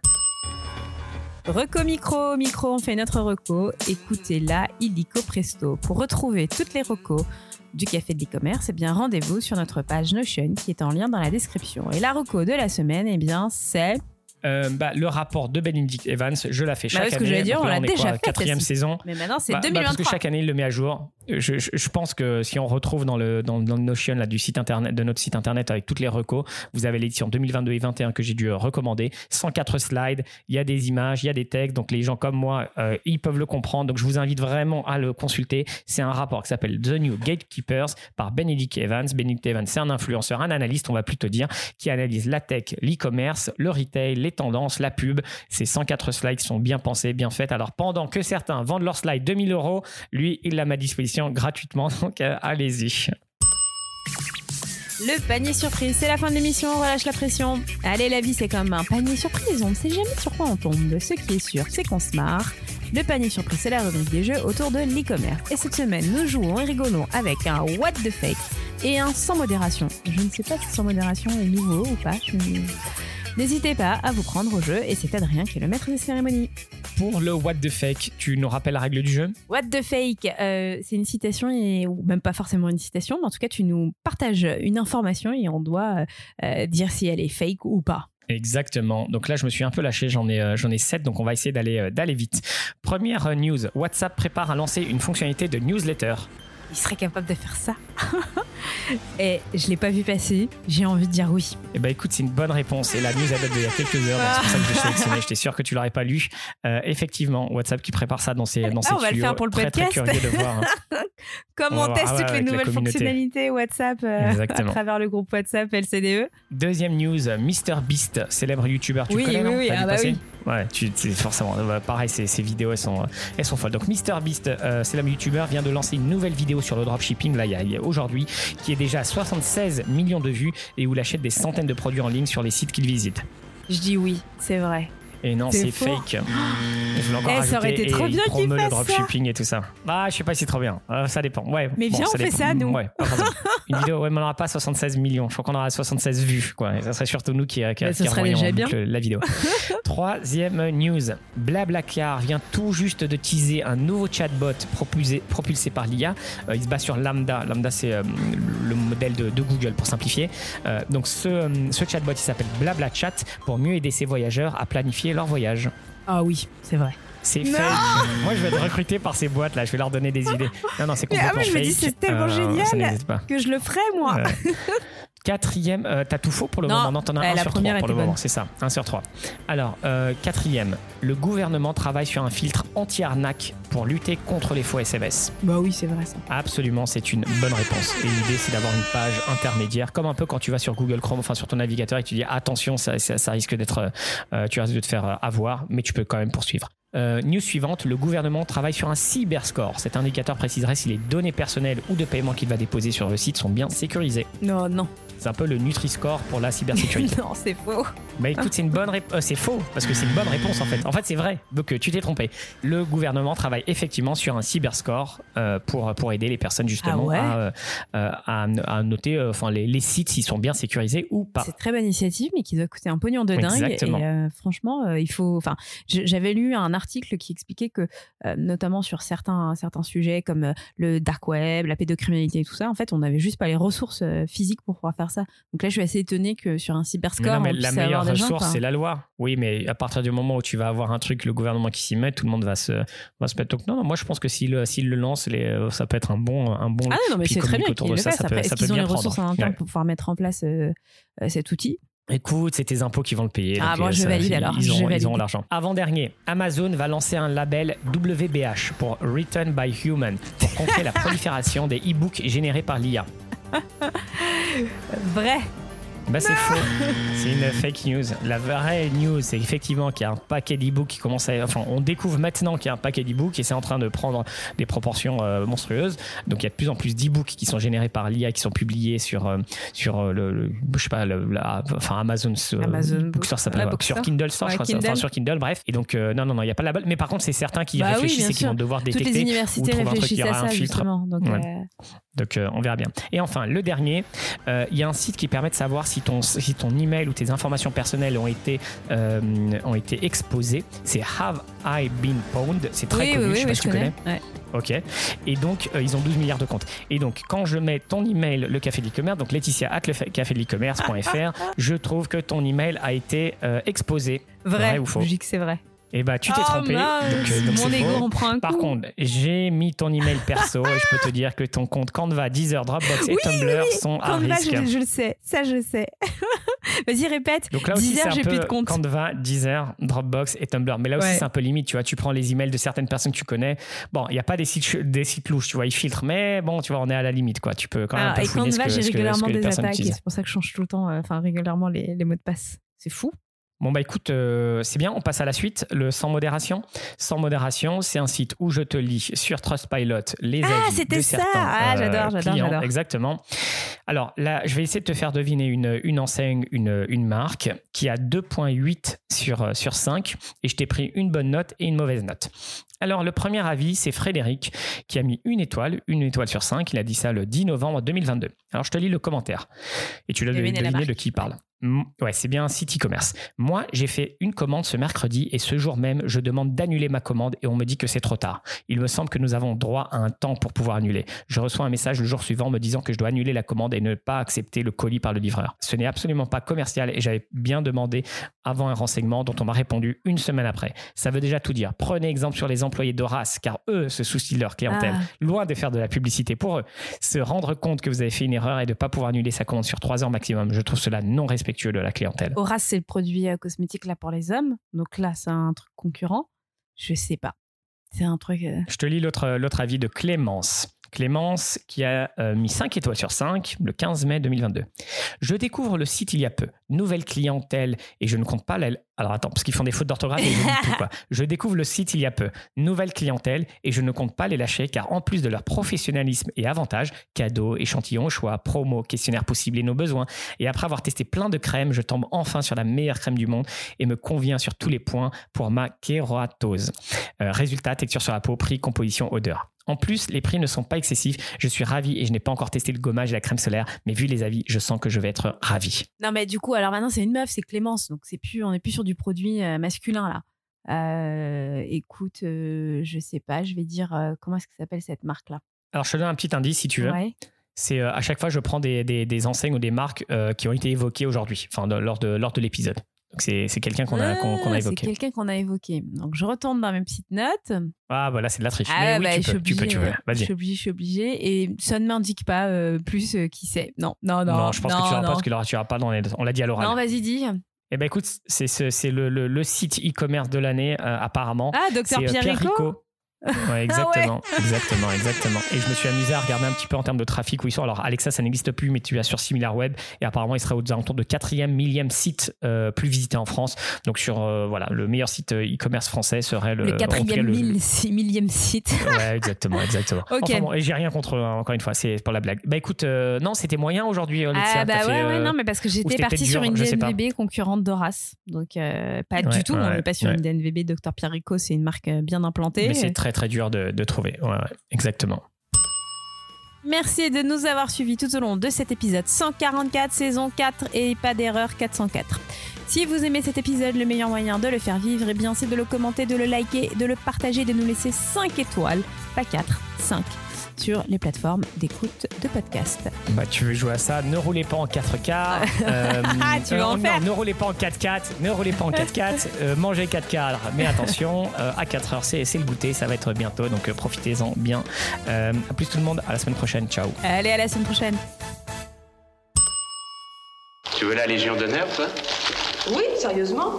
Reco micro, micro, on fait notre reco. Écoutez-la, illico presto. Pour retrouver toutes les recos du Café de l'e-commerce, eh bien, rendez-vous sur notre page Notion qui est en lien dans la description. Et la reco de la semaine, eh bien, c'est... Euh, bah, le rapport de Benedict Evans, je la fais chaque bah, ce année. Que j'allais dire, donc là, on l'a on est déjà quoi, fait. Quatrième saison. Mais maintenant, c'est bah, deux mille vingt-trois. Bah, parce que chaque année, il le met à jour. Je, je, je pense que si on retrouve dans le, dans, dans le Notion là, du site internet, de notre site internet avec toutes les recos, vous avez l'édition deux mille vingt-deux et vingt et un que j'ai dû recommander. cent quatre slides, il y a des images, il y a des textes. Donc les gens comme moi, euh, ils peuvent le comprendre. Donc je vous invite vraiment à le consulter. C'est un rapport qui s'appelle The New Gatekeepers par Benedict Evans. Benedict Evans, c'est un influenceur, un analyste, on va plutôt dire, qui analyse la tech, l'e-commerce, le retail, les tendances, la pub. Ces cent quatre slides sont bien pensés, bien faits. Alors pendant que certains vendent leurs slides deux mille euros, lui, il l'a mis à disposition gratuitement, donc euh, allez-y. Le panier surprise, c'est la fin de l'émission, on relâche la pression. Allez, la vie c'est comme un panier surprise, on ne sait jamais sur quoi on tombe. Ce qui est sûr, c'est qu'on se marre. Le panier surprise, c'est la rubrique des jeux autour de l'e-commerce. Et cette semaine, nous jouons et rigolons avec un what the fake et un sans modération. Je ne sais pas si sans modération est nouveau ou pas. Je... N'hésitez pas à vous prendre au jeu et c'est Adrien qui est le maître des cérémonies. Pour le what the fake, tu nous rappelles la règle du jeu ? What the fake, euh, c'est une citation, et, ou même pas forcément une citation, mais en tout cas tu nous partages une information et on doit euh, dire si elle est fake ou pas. Exactement. Donc là, je me suis un peu lâché. J'en ai, euh, j'en ai sept, donc on va essayer d'aller, euh, d'aller vite. Première euh, news. WhatsApp prépare à lancer une fonctionnalité de newsletter. Il serait capable de faire ça. Et je l'ai pas vu passer. J'ai envie de dire oui. Eh ben écoute, c'est une bonne réponse. Et la news elle date d'il y a quelques heures. Donc c'est pour ça que je l'ai sélectionné. J'étais sûr que tu l'aurais pas lu. Euh, effectivement, WhatsApp qui prépare ça dans ses, dans ah, ses on va tuyaux. le faire pour le très, podcast. Très curieux de voir. Hein. Comme on, on teste toutes les nouvelles fonctionnalités WhatsApp euh, à travers le groupe WhatsApp L C D E. Deuxième news, MrBeast, célèbre YouTuber. Tu oui, connais, oui, non oui, ah bah oui. Ouais, tu, c'est forcément. Pareil, ces, ces vidéos, elles sont, elles sont folles. Donc, MrBeast, euh, célèbre YouTuber, vient de lancer une nouvelle vidéo sur le dropshipping, là, il y a, il y a aujourd'hui, qui est déjà à soixante-seize millions de vues et où il achète des centaines de produits en ligne sur les sites qu'il visite. Je dis oui, c'est vrai. Et non, c'est, c'est fake. Je voulais encore eh, rajouter, ça aurait été trop bien qu'il fasse le dropshipping et tout ça. Ah, je sais pas si c'est trop bien. Euh, ça dépend. Ouais. Mais bon, viens, ça on fait dépend. ça, nous. Ouais, une vidéo, ouais, mais on n'aura pas soixante-seize millions. Je crois qu'on aura soixante-seize vues, quoi. Et ça serait surtout nous qui, qui, qui revoyons la vidéo. Troisième news. Blablacar vient tout juste de teaser un nouveau chatbot propulsé, propulsé par l'I A. Euh, il se base sur Lambda. Lambda, c'est euh, le modèle de, de Google, pour simplifier. Euh, donc, ce, ce chatbot, il s'appelle BlablaChat pour mieux aider ses voyageurs à planifier leur voyage. Ah oui, c'est vrai. C'est fake. Moi, je vais être recruté par ces boîtes là. Je vais leur donner des idées. Non, non, c'est complètement ah, mais je fake. me dis, c'est tellement euh, génial que je le ferais, moi. Euh, quatrième, euh, t'as tout faux pour le non, moment. Non, t'en as euh, un sur trois pour le bonne. moment. C'est ça, un sur trois. Alors, euh, quatrième, le gouvernement travaille sur un filtre anti-arnaque pour lutter contre les faux S M S. Bah oui, c'est vrai ça. Absolument, c'est une bonne réponse. Et l'idée, c'est d'avoir une page intermédiaire, comme un peu quand tu vas sur Google Chrome, enfin sur ton navigateur, et tu dis attention, ça, ça, ça risque d'être, euh, tu risques de te faire avoir, mais tu peux quand même poursuivre. Euh, news suivante, le gouvernement travaille sur un cyberscore. Cet indicateur préciserait si les données personnelles ou de paiement qu'il va déposer sur le site sont bien sécurisées. Non, non. C'est un peu le Nutri-Score pour la cybersécurité. Non, c'est faux. Bah écoute, c'est une bonne réponse. Euh, c'est faux, parce que c'est une bonne réponse en fait. En fait, c'est vrai. Donc euh, tu t'es trompé. Le gouvernement travaille effectivement sur un cyberscore euh, pour, pour aider les personnes justement ah ouais à, euh, à, à noter euh, enfin, les, les sites s'ils sont bien sécurisés ou pas. C'est une très bonne initiative, mais qui doit coûter un pognon de dingue. Exactement. Et euh, franchement, euh, il faut. Enfin, j'avais lu un article qui expliquait que, euh, notamment sur certains, certains sujets comme euh, le dark web, la pédocriminalité et tout ça, en fait, on n'avait juste pas les ressources euh, physiques pour pouvoir faire ça. Donc là, je suis assez étonnée que sur un cyberscore, mais non, mais on puisse la meilleure avoir des ressource, gens, c'est la loi. Oui, mais à partir du moment où tu vas avoir un truc, le gouvernement qui s'y met, tout le monde va se, va se mettre. Donc non, non, moi je pense que s'il, s'il le lance, les, ça peut être un bon, un bon. Ah non, mais c'est très bien qu'il le fasse. Ça Après, peut, est-ce ça qu'ils peut ont bien les prendre. ressources en interne Ouais. pour pouvoir mettre en place euh, euh, cet outil? Écoute, c'est tes impôts qui vont le payer. Ah donc bon, je ça, valide ils, alors. Ils, je auront, valide. ils auront l'argent. Avant-dernier, Amazon va lancer un label W B H pour Written by Human pour contrer la prolifération des e-books générés par l'I A. Vrai. Bah c'est faux, c'est une fake news. La vraie news, c'est effectivement qu'il y a un paquet d'e-books qui commence à... Enfin, on découvre maintenant qu'il y a un paquet d'e-books et c'est en train de prendre des proportions euh, monstrueuses. Donc il y a de plus en plus d'e-books qui sont générés par l'I A, qui sont publiés sur, euh, sur le, le... Je sais pas, le, la, enfin Amazon... Euh, Amazon Bookstore, ça s'appelle... Sur Kindle Store, ouais, je crois. Kindle. Enfin, sur Kindle, bref. Et donc, euh, non, non, non, il n'y a pas la balle. Mais par contre, c'est certains qui bah réfléchissent oui, et qui vont devoir détecter... Toutes les universités réfléchissent à ça, justement. Donc... Ouais. Euh... Donc euh, on verra bien. Et enfin, le dernier, il euh, y a un site qui permet de savoir si ton, si ton email ou tes informations personnelles ont été, euh, ont été exposées. C'est Have I Been Pwned. C'est très oui, connu, oui, je sais oui, pas je si connais. tu connais. Ouais. Ok. Et donc, euh, ils ont douze milliards de comptes. Et donc, quand je mets ton email, le café de l'e-commerce, donc Laetitia at le café de l'e-commerce point f r, je trouve que ton email a été euh, exposé. Vrai, vrai ou faux? Je dis que c'est vrai. Et bah tu t'es oh, trompé. Donc, euh, donc mon c'est ego faux. en prend un coup. Par contre, j'ai mis ton email perso et je peux te dire que ton compte Canva, Deezer, Dropbox et oui, Tumblr oui, sont à Canva, risque. Je, je le sais, ça je le sais. Vas-y, répète. Donc là aussi, Deezer, c'est un j'ai peu plus de compte. Canva, Deezer, Dropbox et Tumblr. Mais là aussi, ouais. c'est un peu limite. Tu vois, tu prends les emails de certaines personnes que tu connais. Bon, il n'y a pas des sites, des sites louches, tu vois, ils filtrent. Mais bon, tu vois, on est à la limite, quoi. Tu peux quand même Alors, un peu et fouiller Canva, ce que, j'ai ce que, régulièrement ce que les des personnes attaques. utilisent. C'est pour ça que je change tout le temps, enfin régulièrement les, les mots de passe. C'est fou. Bon bah écoute, euh, c'est bien, on passe à la suite, le Sans Modération. Sans Modération, c'est un site où je te lis sur Trustpilot les ah, avis c'était de ça. certains ah, j'adore, euh, j'adore, clients. j'adore. Exactement. Alors là, je vais essayer de te faire deviner une, une enseigne, une, une marque qui a deux virgule huit sur, sur cinq et je t'ai pris une bonne note et une mauvaise note. Alors le premier avis, c'est Frédéric qui a mis une étoile, une étoile sur cinq. Il a dit ça le dix novembre deux mille vingt-deux. Alors je te lis le commentaire et tu dois deviner, deviner de qui il parle. Ouais, c'est bien un site e-commerce. Moi, j'ai fait une commande ce mercredi et ce jour même, je demande d'annuler ma commande et on me dit que c'est trop tard. Il me semble que nous avons droit à un temps pour pouvoir annuler. Je reçois un message le jour suivant me disant que je dois annuler la commande et ne pas accepter le colis par le livreur. Ce n'est absolument pas commercial et j'avais bien demandé avant un renseignement dont on m'a répondu une semaine après. Ça veut déjà tout dire. Prenez exemple sur les employés d'Horace car eux se soucient de leur clientèle. Ah. Loin de faire de la publicité pour eux. Se rendre compte que vous avez fait une erreur et de ne pas pouvoir annuler sa commande sur trois heures maximum. Je trouve cela non respectueux de la clientèle. Horace, c'est le produit euh, cosmétique là pour les hommes. Donc là, c'est un truc concurrent. Je sais pas. C'est un truc... Euh... Je te lis l'autre, l'autre avis de Clémence. Clémence qui a euh, mis cinq étoiles sur cinq le quinze mai deux mille vingt-deux. Je découvre le site il y a peu. Nouvelle clientèle et je ne compte pas la... Alors attends, parce qu'ils font des fautes d'orthographe et ils disent tout, quoi. Je découvre le site il y a peu. Nouvelle clientèle et je ne compte pas les lâcher car en plus de leur professionnalisme et avantages, cadeaux, échantillons, choix, promos, questionnaires possibles et nos besoins. Et après avoir testé plein de crèmes, je tombe enfin sur la meilleure crème du monde et me convient sur tous les points pour ma kératose. Euh, résultat, texture sur la peau, prix, composition, odeur. En plus, les prix ne sont pas excessifs. Je suis ravi et je n'ai pas encore testé le gommage et la crème solaire, mais vu les avis, je sens que je vais être ravi. Non, mais du coup, alors maintenant, c'est une meuf, c'est Clémence, donc c'est plus, on n'est plus sur du produit euh, masculin là. Euh, écoute, euh, je sais pas, je vais dire euh, comment est-ce que s'appelle cette marque là. Alors, je te donne un petit indice si tu veux. Ouais. C'est euh, à chaque fois, je prends des, des, des enseignes ou des marques euh, qui ont été évoquées aujourd'hui, enfin de, lors de lors de l'épisode. Donc c'est, c'est quelqu'un qu'on a, qu'on, qu'on a évoqué. C'est quelqu'un qu'on a évoqué. Donc je retourne dans mes petites notes. Ah voilà, c'est de la triche. Ah, mais oui, bah, tu, peux, obligée, tu peux, tu peux. Vas-y. Je suis obligée, je suis obligée. Et ça ne m'indique pas euh, plus euh, qui c'est. Non, non, non. Non, je pense non, que tu n'auras non. pas parce que tu n'auras pas dans les... On l'a dit à l'oral. Non, vas-y, dis. Eh ben écoute, c'est, c'est, c'est le, le, le site e-commerce de l'année euh, apparemment. Ah, docteur c'est, Pierre, Pierre Rico. Rico. Ouais, exactement, ah ouais. exactement, exactement. Et je me suis amusé à regarder un petit peu en termes de trafic où ils sont. Alors Alexa, ça n'existe plus, mais tu as sur SimilarWeb et apparemment il serait aux alentours de quatrième, millième site euh, plus visité en France. Donc sur euh, voilà, le meilleur site e-commerce français serait le, le quatrième, le, mille, six millième site. Ouais, exactement, exactement. Okay. Enfin bon, et j'ai rien contre eux, hein, encore une fois, c'est pour la blague. Bah écoute, euh, non, c'était moyen aujourd'hui, Alexia. Ah bah ouais, fait, ouais, euh, non, mais parce que j'étais partie sur une D N V B concurrente d'Horace, donc euh, pas ouais, du tout. Ouais, on n'est pas sur ouais. une D N V B. docteur Pierre Rico, c'est une marque bien implantée. Mais c'est très très dur de, de trouver. Ouais, ouais, exactement. Merci de nous avoir suivis tout au long de cet épisode cent quarante-quatre, saison quatre et pas d'erreur quatre cent quatre. Si vous aimez cet épisode, le meilleur moyen de le faire vivre, eh bien, c'est de le commenter, de le liker, de le partager, de nous laisser cinq étoiles, pas quatre, cinq, sur les plateformes d'écoute de podcast. Bah, tu veux jouer à ça, ne roulez pas en quatre K. Euh, tu veux euh, en non, faire ne roulez pas en quatre quatre, ne roulez pas en quatre quatre, euh, mangez quatre cadres, mais attention, euh, à quatre heures, c'est, c'est le goûter, ça va être bientôt, donc euh, profitez-en bien. Euh, à plus tout le monde, à la semaine prochaine, ciao. Allez, à la semaine prochaine. Tu veux la Légion d'honneur, toi ? Oui, sérieusement ?